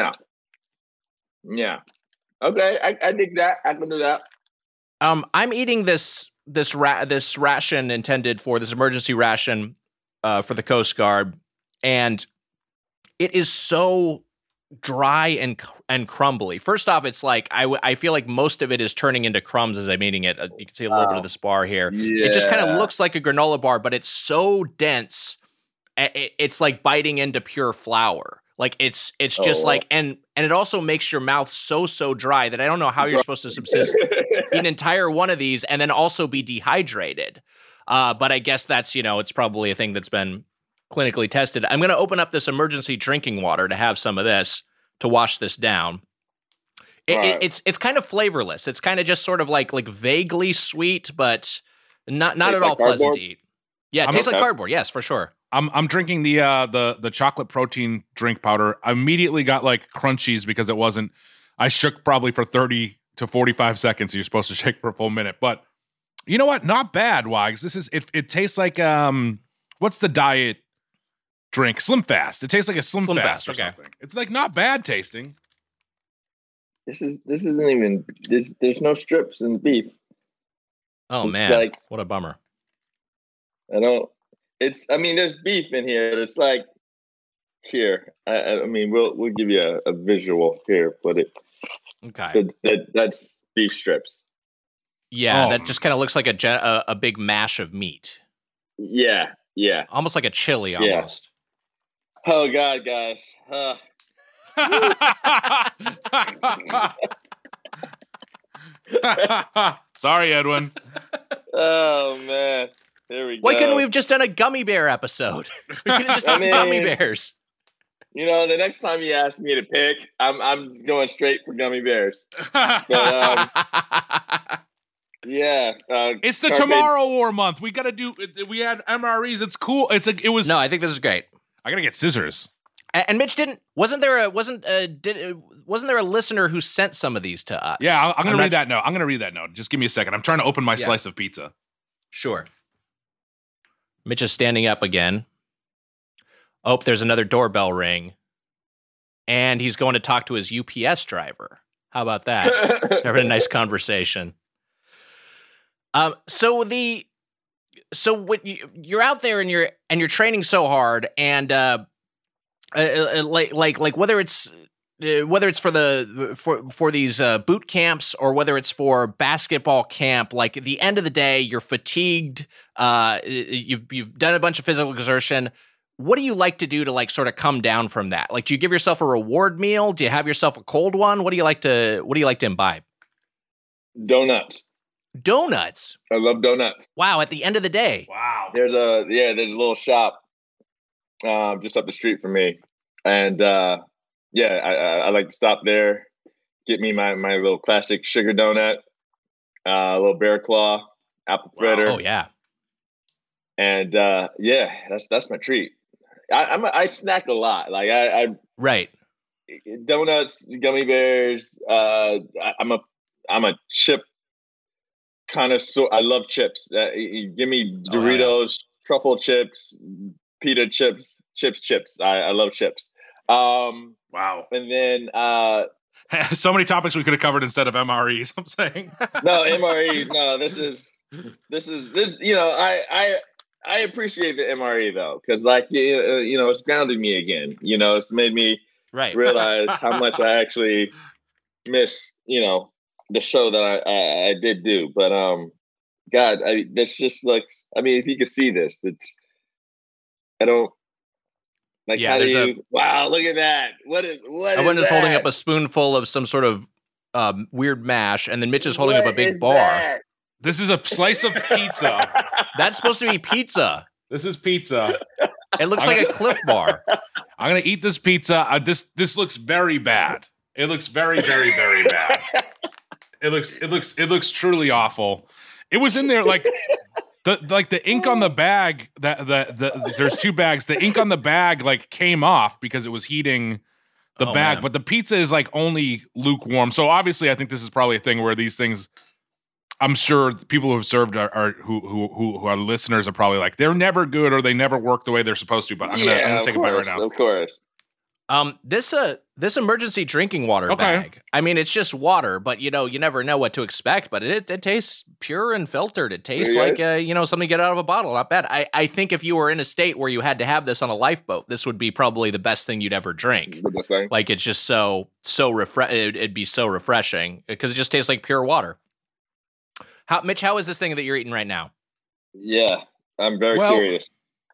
Yeah. Okay, I dig that. I can do that. I'm eating this ration intended for this emergency ration for the Coast Guard, and it is so dry and crumbly. First off, it's like I feel like most of it is turning into crumbs as I'm eating it. You can see a little bit of the spar here. Yeah. It just kind of looks like a granola bar, but it's so dense. It's like biting into pure flour. Like it's just like, and it also makes your mouth so dry that I don't know how you're supposed to subsist eat an entire one of these and then also be dehydrated. But I guess that's, it's probably a thing that's been clinically tested. I'm going to open up this emergency drinking water to have some of this to wash this down. It's kind of flavorless. It's kind of just sort of like vaguely sweet, but not at all pleasant to eat. Yeah, it tastes like cardboard. Yes, for sure. I'm drinking the chocolate protein drink powder. I immediately got like crunchies because it wasn't. I shook probably for 30 to 45 seconds. You're supposed to shake for a full minute, but you know what? Not bad, Wags. This is it tastes like what's the diet drink? Slim Fast. It tastes like a Slim Fast or something. It's like not bad tasting. This isn't even. There's no strips in beef. Oh man, what a bummer. There's beef in here. It's like here. We'll give you a visual here, but okay. That's beef strips. Yeah, that just kind of looks like a big mash of meat. Yeah. Almost like a chili, almost. Yeah. Oh God, guys. Sorry, Edwin. Oh man. There we go. Why couldn't we have just done a gummy bear episode? We could have just done gummy bears. The next time you ask me to pick, I'm going straight for gummy bears. But, yeah. It's the Tomorrow War month. We had MREs. It's cool. No, I think this is great. I gotta get scissors. And Mitch wasn't there a listener who sent some of these to us? Yeah, I'm gonna read that note. I'm gonna read that note. Just give me a second. I'm trying to open my slice of pizza. Sure. Mitch is standing up again. Oh, there's another doorbell ring. And he's going to talk to his UPS driver. How about that? They're having a nice conversation. So when you're out there and you're training so hard, and like whether it's for these boot camps or whether it's for basketball camp, like at the end of the day, you're fatigued. You've done a bunch of physical exertion. What do you like to do to like sort of come down from that? Like, do you give yourself a reward meal? Do you have yourself a cold one? What do you like to imbibe? Donuts. Donuts. I love donuts. Wow. At the end of the day. Wow. There's a little shop just up the street from me, and I like to stop there, get me my little classic sugar donut, a little bear claw, apple fritter. Oh yeah. And that's my treat. I snack a lot. Like I right. Donuts, gummy bears. I'm a chip connoisseur. I love chips. You give me Doritos, truffle chips, pita chips. I love chips. Wow. And then so many topics we could have covered instead of MREs. I'm saying no MRE. No, this. I appreciate the MRE though, because like it's grounded me again. It's made me Right. realize how much I actually miss the show that I did do. But God, this just looks. I mean, if you could see this, I don't. Like, Yeah, how do you? Wow, look at that! What is Edwin is holding that? up a spoonful of some sort of weird mash, and then Mitch is holding up a big is bar. that? This is a slice of pizza. That's supposed to be pizza. This is pizza. It looks like a Cliff Bar. I'm gonna eat this pizza. This looks very bad. It looks very, very, very bad. It looks truly awful. It was in there like the ink on the bag. There's 2 bags. The ink on the bag like came off because it was heating the bag, man. but the pizza is like only lukewarm. So obviously, I think this is probably a thing where these things. I'm sure people who have served who are listeners are probably like they're never good or they never work the way they're supposed to. But I'm gonna take a bite right now. Of course. This emergency drinking water bag. I mean, it's just water, but you never know what to expect. But it tastes pure and filtered. It tastes like something you get out of a bottle. Not bad. I think if you were in a state where you had to have this on a lifeboat, this would be probably the best thing you'd ever drink. Like it's just it'd be so refreshing because it just tastes like pure water. Mitch, how is this thing that you're eating right now? Yeah, I'm very curious.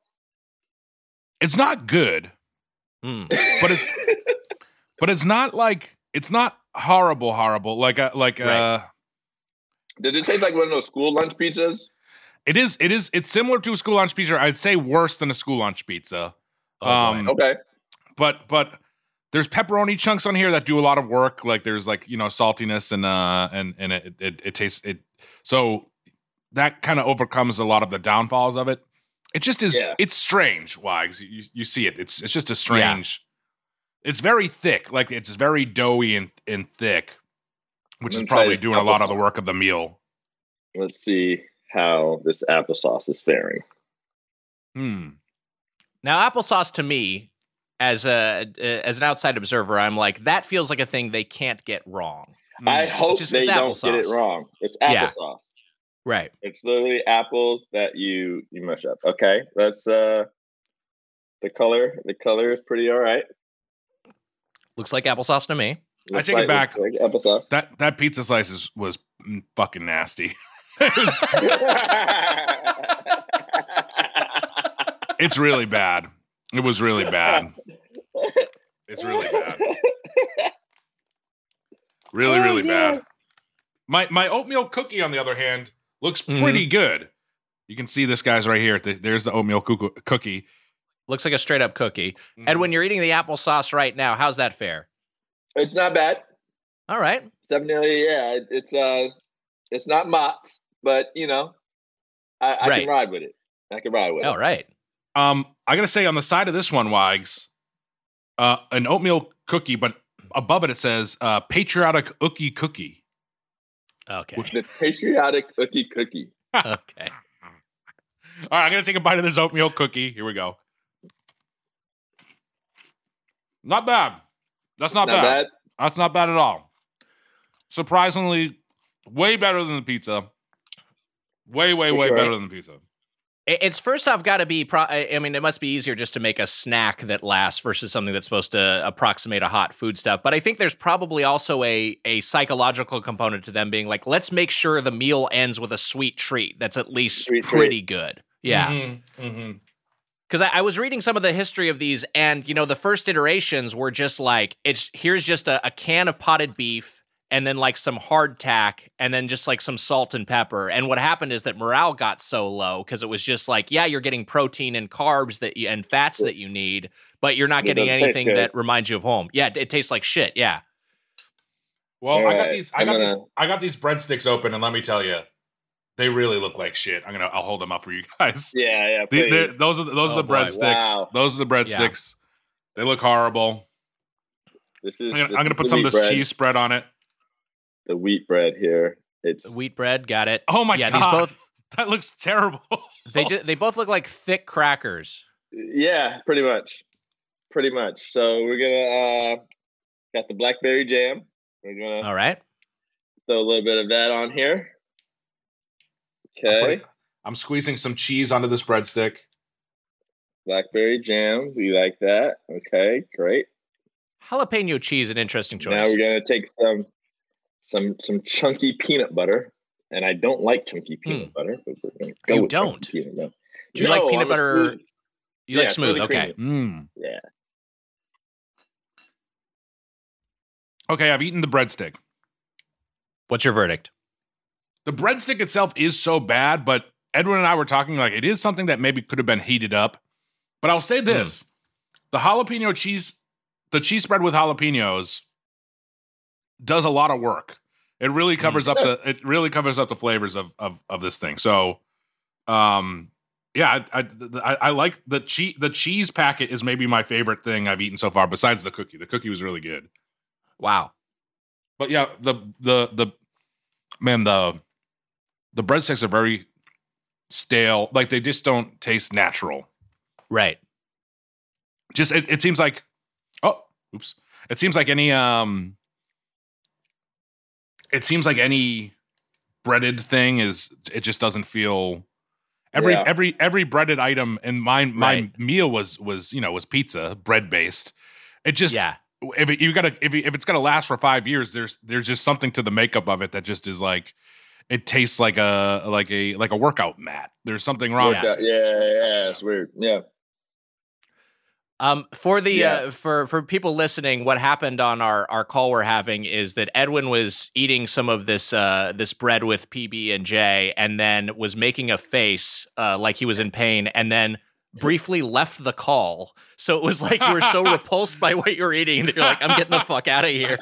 It's not good, but it's not like it's not horrible. Right. Did it taste like one of those school lunch pizzas? It is. It's similar to a school lunch pizza. I'd say worse than a school lunch pizza. Okay. But there's pepperoni chunks on here that do a lot of work. Like there's saltiness and it tastes it. So that kind of overcomes a lot of the downfalls of it. It just is. Yeah. It's strange, Wags. You see it. It's just a strange. Yeah. It's very thick. Like it's very doughy and thick, which is probably doing a lot of the work of the meal. Let's see how this applesauce is faring. Now, applesauce to me, as an outside observer, I'm like, that feels like a thing they can't get wrong. I hope they don't get it wrong. It's applesauce. Yeah. Right. It's literally apples that you mush up. Okay. That's the color. The color is pretty all right. Looks like applesauce to me. I take it back. Like applesauce. That pizza slice was fucking nasty. It's really bad. It was really bad. It's really bad. Really, really bad. My oatmeal cookie, on the other hand, looks pretty good. You can see this guy's right here. There's the oatmeal cookie. Looks like a straight up cookie. And when you're eating the applesauce right now, how's that fare? It's not bad. All right. Definitely, yeah. It's not Mott's, but I can ride with it. All right. I gotta say, on the side of this one, Wags, an oatmeal cookie, but above it says patriotic ookie cookie. Okay. The patriotic ookie cookie. Okay. All right, I'm gonna take a bite of this oatmeal cookie. Here we go. Not bad. That's not bad. That's not bad at all. Surprisingly, way better than the pizza. Way better than the pizza. It's first off got to be, I mean, it must be easier just to make a snack that lasts versus something that's supposed to approximate a hot food stuff. But I think there's probably also a psychological component to them being like, let's make sure the meal ends with a sweet treat that's at least pretty good. Yeah. Because I was reading some of the history of these, and, the first iterations were just like, here's just a can of potted beef, and then like some hardtack, and then just like some salt and pepper. And what happened is that morale got so low because it was just like, yeah, you're getting protein and carbs and fats that you need, but you're not getting anything that reminds you of home. Yeah, it tastes like shit. Yeah. Well, I got these breadsticks open, and let me tell you, they really look like shit. I'll hold them up for you guys. Yeah. Those are the breadsticks. Wow. Those are the breadsticks. Yeah. They look horrible. I'm gonna put some of this cheese spread on it. The wheat bread here. It's wheat bread. Got it. Oh my god! These both, that looks terrible. They both look like thick crackers. Yeah, pretty much. So we're gonna got the blackberry jam. We're gonna all right. Throw a little bit of that on here. Okay. I'm squeezing some cheese onto this breadstick. Blackberry jam. We like that. Okay, great. Jalapeno cheese, an interesting choice. Now we're gonna take some chunky peanut butter, and I don't like chunky peanut butter, but we're gonna go with chunky peanut butter. Do you like peanut butter? You like smooth? Okay. Yeah. Okay, I've eaten the breadstick. What's your verdict? The breadstick itself is so bad, but Edwin and I were talking like it is something that maybe could have been heated up. But I'll say this: the jalapeno cheese, the cheese spread with jalapenos, does a lot of work. It really covers up the flavors of this thing. So, yeah, I like the cheese. The cheese packet is maybe my favorite thing I've eaten so far, besides the cookie. The cookie was really good. Wow. But yeah, the breadsticks are very stale. Like they just don't taste natural. Right. Just it seems like It seems like any breaded thing it just doesn't feel every breaded item in my meal was pizza, bread based. It just if it's gonna last for 5 years, there's just something to the makeup of it that just is like it tastes like a workout mat. There's something wrong. Yeah, it's weird. Yeah. For people listening, what happened on our call we're having is that Edwin was eating some of this bread with PB&J and then was making a face like he was in pain, and then briefly left the call. So it was like you were so repulsed by what you were eating that you're like, I'm getting the fuck out of here.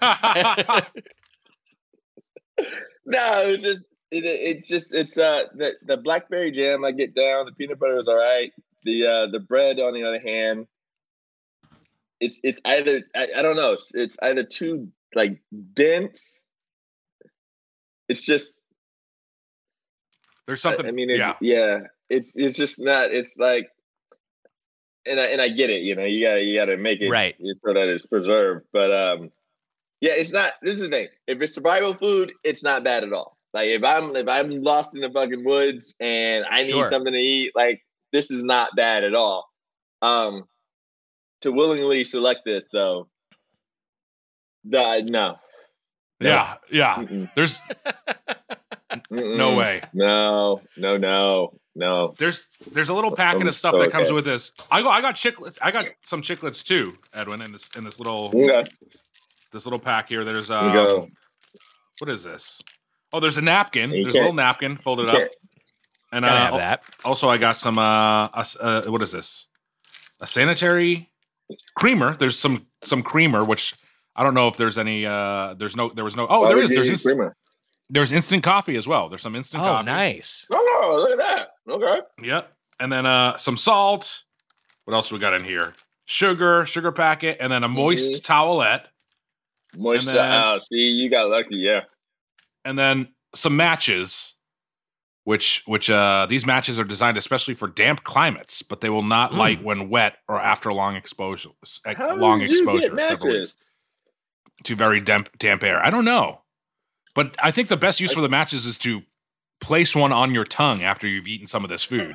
No, it's the blackberry jam I get down. The peanut butter is all right. The bread on the other hand, it's either I don't know. It's either too like dense. It's just there's something. I mean, it's just not. It's like, and I get it. You know, you gotta make it right so that it's preserved. But yeah, it's not. This is the thing. If it's survival food, it's not bad at all. Like if I'm lost in the fucking woods and I need something to eat, like this is not bad at all. To willingly select this though, no. Yeah. There's no way. No. There's a little packet of stuff that comes with this. I got chiclets. I got some chiclets too, Edwin, in this little this little pack here. There's what is this? Oh, there's a napkin. There's a little napkin folded up. And I have that. Also, I got some what is this? A sanitary creamer. There's some creamer, which I don't know if there's any. There was no. Oh, there is. There's creamer. There's instant coffee as well. There's some instant coffee. Oh, nice. Oh, look at that. Okay. Yep. And then some salt. What else do we got in here? Sugar packet, and then a moist towelette. See, you got lucky, yeah. And then some matches, which these matches are designed especially for damp climates, but they will not light when wet or after long exposure. Several weeks to very damp air. I don't know, but I think the best use for the matches is to place one on your tongue after you've eaten some of this food.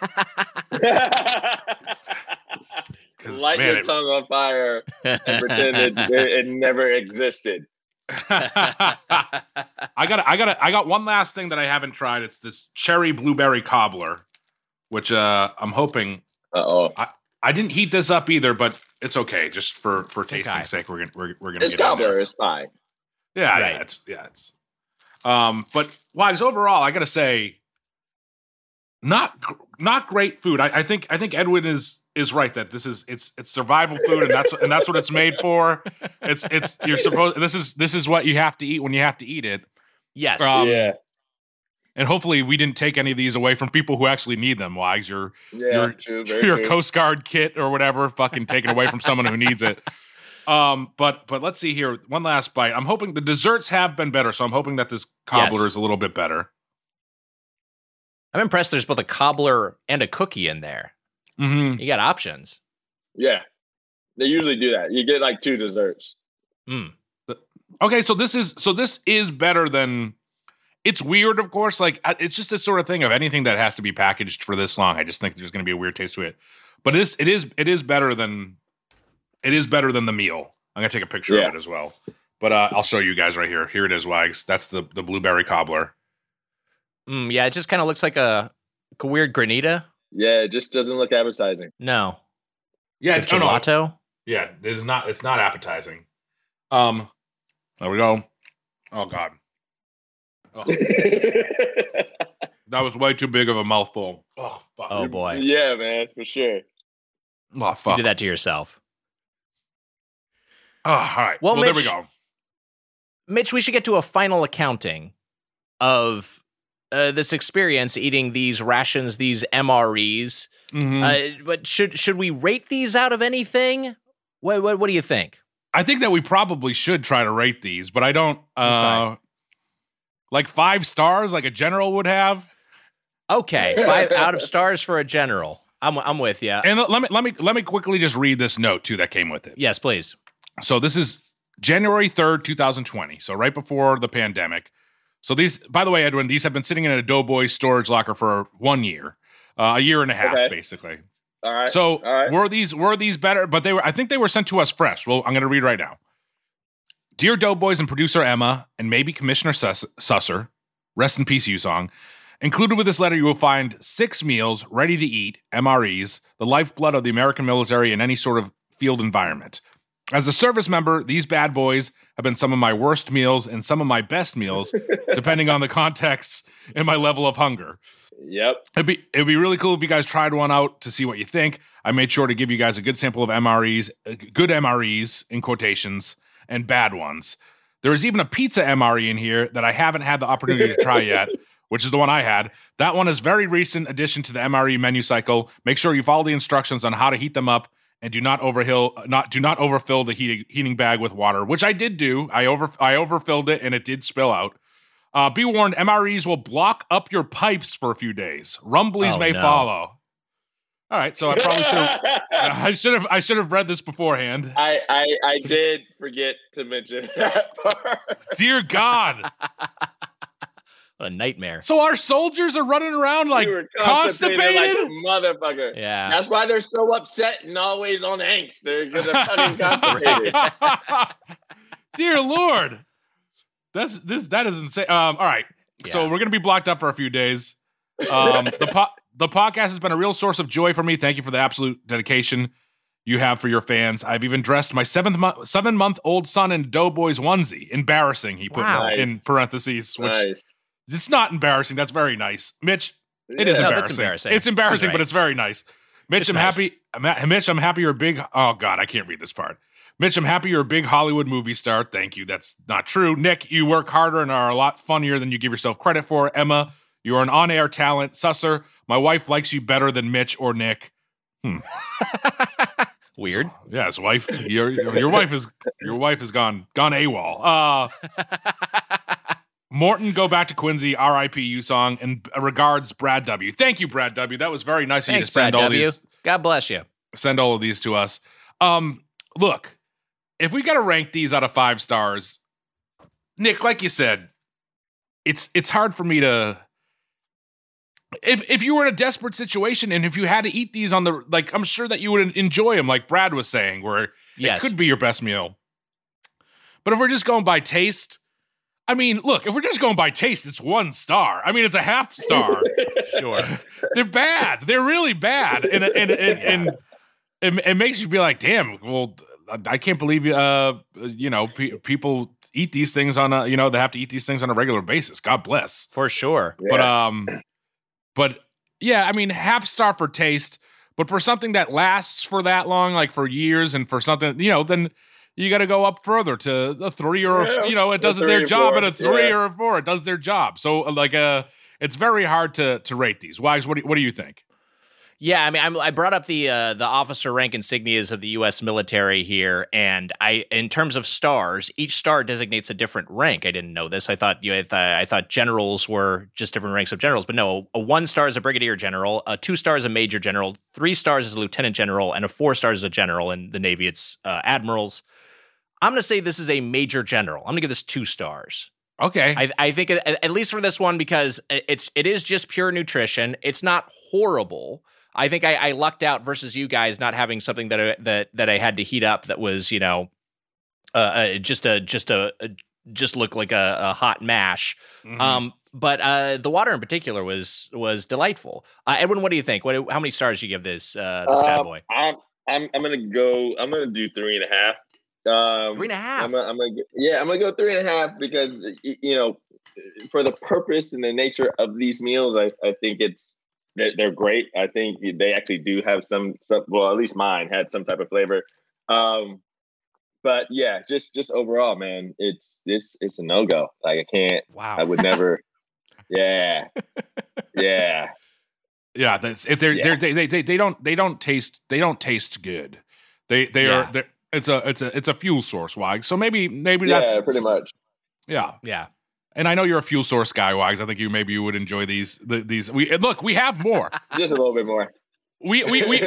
Light your tongue on fire and pretend it never existed. I got one last thing that I haven't tried. It's this cherry blueberry cobbler, which I'm hoping. I didn't heat this up either, but it's okay. Just for tasting sake, we're gonna. This cobbler is fine. Yeah, right. It's. But Wags, overall, I gotta say, not great food. I think Edwin is right that it's survival food, and that's what it's made for. You're supposed. This is what you have to eat when you have to eat it. Yes. Yeah. And hopefully we didn't take any of these away from people who actually need them. Wags, your Coast Guard kit or whatever, fucking taken away from someone who needs it. But let's see here. One last bite. I'm hoping the desserts have been better, so I'm hoping that this cobbler is a little bit better. I'm impressed. There's both a cobbler and a cookie in there. Mm-hmm. You got options. Yeah, they usually do that. You get like 2 desserts. Okay, so this is better than. It's weird, of course. Like, it's just this sort of thing of anything that has to be packaged for this long. I just think there's going to be a weird taste to it. But it is better than the meal. I'm gonna take a picture of it as well. But I'll show you guys right here. Here it is, Wags. That's the blueberry cobbler. Yeah, it just kind of looks like a weird granita. Yeah, it just doesn't look appetizing. No. Yeah, gelato. Yeah, it's not appetizing. There we go. Oh God. Oh. That was way too big of a mouthful. Oh fuck. Oh boy. Yeah, man, for sure. Oh fuck. You did that to yourself. Oh, all right. Well, Mitch, there we go. Mitch, we should get to a final accounting of this experience eating these rations, these MREs. Mm-hmm. But should we rate these out of anything? What do you think? I think that we probably should try to rate these, but I don't. Like 5 stars, like a general would have. Okay, 5 out of stars for a general. I'm with you. And let me quickly just read this note too that came with it. Yes, please. So this is January 3rd, 2020. So right before the pandemic. So these, by the way, Edwin, these have been sitting in a Doughboy storage locker for 1 year, a year and a half, basically. All right. So were these better? But I think they were sent to us fresh. Well, I'm going to read right now. Dear Doughboys and producer Emma, and maybe Commissioner Susser, rest in peace, Yusong. Included with this letter, you will find 6 meals ready to eat, MREs, the lifeblood of the American military in any sort of field environment. As a service member, these bad boys have been some of my worst meals and some of my best meals, depending on the context and my level of hunger. Yep. It'd be really cool if you guys tried one out to see what you think. I made sure to give you guys a good sample of MREs, good MREs in quotations, and bad ones. There is even a pizza MRE in here that I haven't had the opportunity to try yet, which is the one I had. That one is very recent addition to the MRE menu cycle. Make sure you follow the instructions on how to heat them up and do not overfill the heating bag with water, which I did do. I overfilled it and it did spill out. Be warned, MREs will block up your pipes for a few days. Rumblies may follow. All right, so I probably I should have read this beforehand. I did forget to mention that part. Dear God. What a nightmare. So our soldiers are running around like constipated? Like a motherfucker. Yeah. That's why they're so upset and always on angst. They're fucking constipated. Dear Lord. That is insane. All right. Yeah. So we're going to be blocked up for a few days. The podcast has been a real source of joy for me. Thank you for the absolute dedication you have for your fans. I've even dressed my 7-month-old son in Doughboys onesie. Embarrassing, he put in parentheses, which it's not embarrassing. That's very nice. Mitch, it is embarrassing. That's embarrassing. It's embarrassing, but it's very nice. Mitch, happy. Mitch, I'm happy you're a big. Oh God, I can't read this part. Mitch, I'm happy you're a big Hollywood movie star. Thank you. That's not true. Nick, you work harder and are a lot funnier than you give yourself credit for. Emma, you're an on-air talent. Susser, my wife likes you better than Mitch or Nick. Weird. So, yeah, his wife. Your wife has gone AWOL. Morton, go back to Quincy. R.I.P. Yusong, and regards, Brad W. Thank you, Brad W. That was very nice of you to send all these. God bless you. Send all of these to us. Look, if we got to rank these out of 5 stars, Nick, like you said, it's hard for me to. If you were in a desperate situation and if you had to eat these on the, like, I'm sure that you would enjoy them, like Brad was saying, where it could be your best meal. But if we're just going by taste, I mean, look, if we're just going by taste, it's 1 star. I mean, it's a half star. Sure. They're bad. They're really bad. And it makes you be like, damn, well, I can't believe, people eat these things on they have to eat these things on a regular basis. God bless. For sure. Yeah. But yeah, I mean, half star for taste, but for something that lasts for that long, like for years, and for something, then you got to go up further to a 3 or, it does their job, and a 3 or a 4, it does their job. So it's very hard to rate these. Wags, what do you think? Yeah, I mean, I brought up the officer rank insignias of the U.S. military here, and in terms of stars, each star designates a different rank. I didn't know this. I thought I thought generals were just different ranks of generals, but no. A 1 star is a brigadier general, a 2 star is a major general, 3 stars is a lieutenant general, and a 4 stars is a general. In the Navy, it's admirals. I'm going to say this is a major general. I'm going to give this 2 stars. Okay. I think at least for this one, because it is just pure nutrition. It's not horrible. I think I lucked out versus you guys not having something that I had to heat up that was, you know, just look like a hot mash. Mhm. But the water in particular was delightful. Edwin, what do you think? How many stars do you give this bad boy? I'm gonna do 3.5. 3.5. I'm gonna go 3.5 because you know, for the purpose and the nature of these meals, I think they're great. I think they actually do have some. Well, at least mine had some type of flavor. But yeah, just overall, man, it's a no go. Like I can't. Wow. I would never. Yeah. Yeah. Yeah, that's if they don't taste good. They're it's a fuel source, Wags. So maybe that's pretty much. Yeah. Yeah. And I know you're a fuel source guy, Wags. I think you would enjoy these. We have more. Just a little bit more. We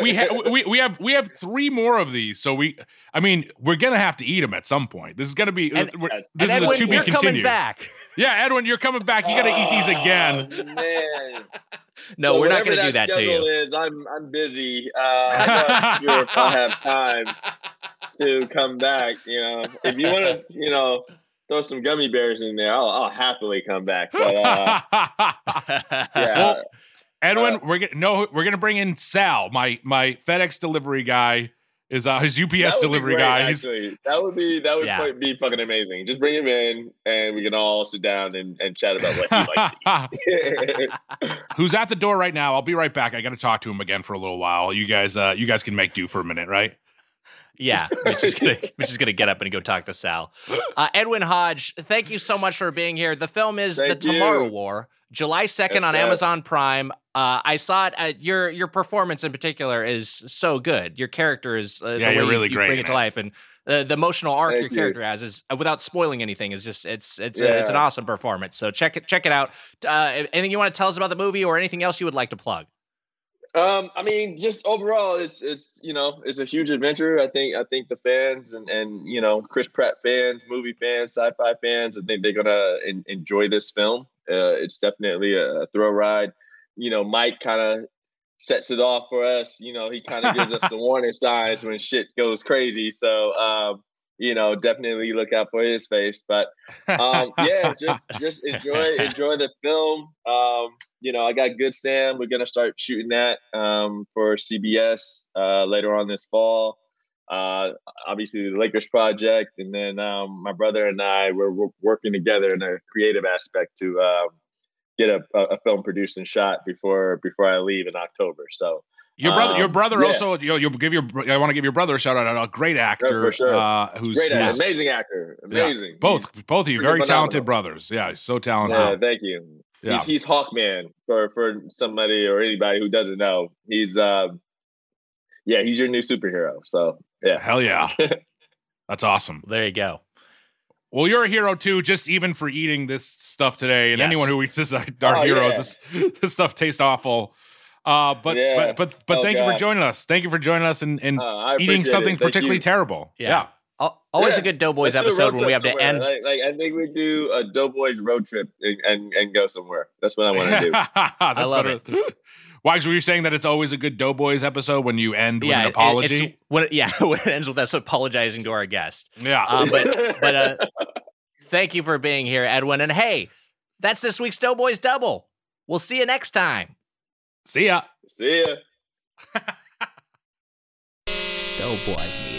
have 3 more of these. So we're gonna have to eat them at some point. This is gonna be this is Edwin, a to be you're continued. Coming back. Yeah, Edwin, you're coming back. You gotta eat these again. Man. No, So we're not gonna do that to you. Is, I'm busy. I'm not sure if I have time to come back. You know, if you want to, you know, throw some gummy bears in there, I'll happily come back. But yeah. Well, Edwin, we're gonna bring in Sal, my FedEx delivery guy, is his UPS delivery guy. Actually, that would be fucking amazing. Just bring him in, and we can all sit down and chat about what he likes to eat. Who's at the door right now? I'll be right back. I got to talk to him again for a little while. You guys can make do for a minute, right? Yeah, Mitch is gonna get up and go talk to Sal. Edwin Hodge, thank you so much for being here. The film is The Tomorrow War, July 2nd on Amazon Prime. I saw it. Your performance in particular is so good. Your character is the way you're really great. You bring it to life, and the emotional arc your character has is, without spoiling anything, is just it's an awesome performance. So check it out. Anything you want to tell us about the movie, or anything else you would like to plug? I mean, just overall, it's you know, it's a huge adventure. I think the fans and you know, Chris Pratt fans, movie fans, sci-fi fans, I think they're gonna enjoy this film. It's definitely a thrill ride. You know, Mike kind of sets it off for us. You know, he kind of gives us the warning signs when shit goes crazy. So, you know, definitely look out for his face. But yeah, just enjoy the film. You know, I got Good Sam. We're gonna start shooting that for CBS later on this fall. Obviously, the Lakers project, and then my brother and I we're working together in a creative aspect to get a film produced and shot before I leave in October. So. Your brother also. I want to give your brother a shout out. A great actor, for sure. Who's amazing actor, amazing. Yeah. Both of you, very talented brothers. Yeah, so talented. Yeah, thank you. Yeah. He's Hawkman for somebody or anybody who doesn't know. He's he's your new superhero. So yeah, hell yeah, that's awesome. There you go. Well, you're a hero too, just even for eating this stuff today. And yes. Anyone who eats this are heroes. Yeah. This stuff tastes awful. But thank you for joining us. Thank you for joining us and eating something particularly terrible. Yeah. Always a good Doughboys episode when we have to end. Like I think we do a Doughboys road trip and go somewhere. That's what I want to do. I love it. Wags, were you saying that it's always a good Doughboys episode when you end with an apology? When it ends with us apologizing to our guest. Yeah. But thank you for being here, Edwin. And hey, that's this week's Doughboys Double. We'll see you next time. See ya. See ya. Doughboys.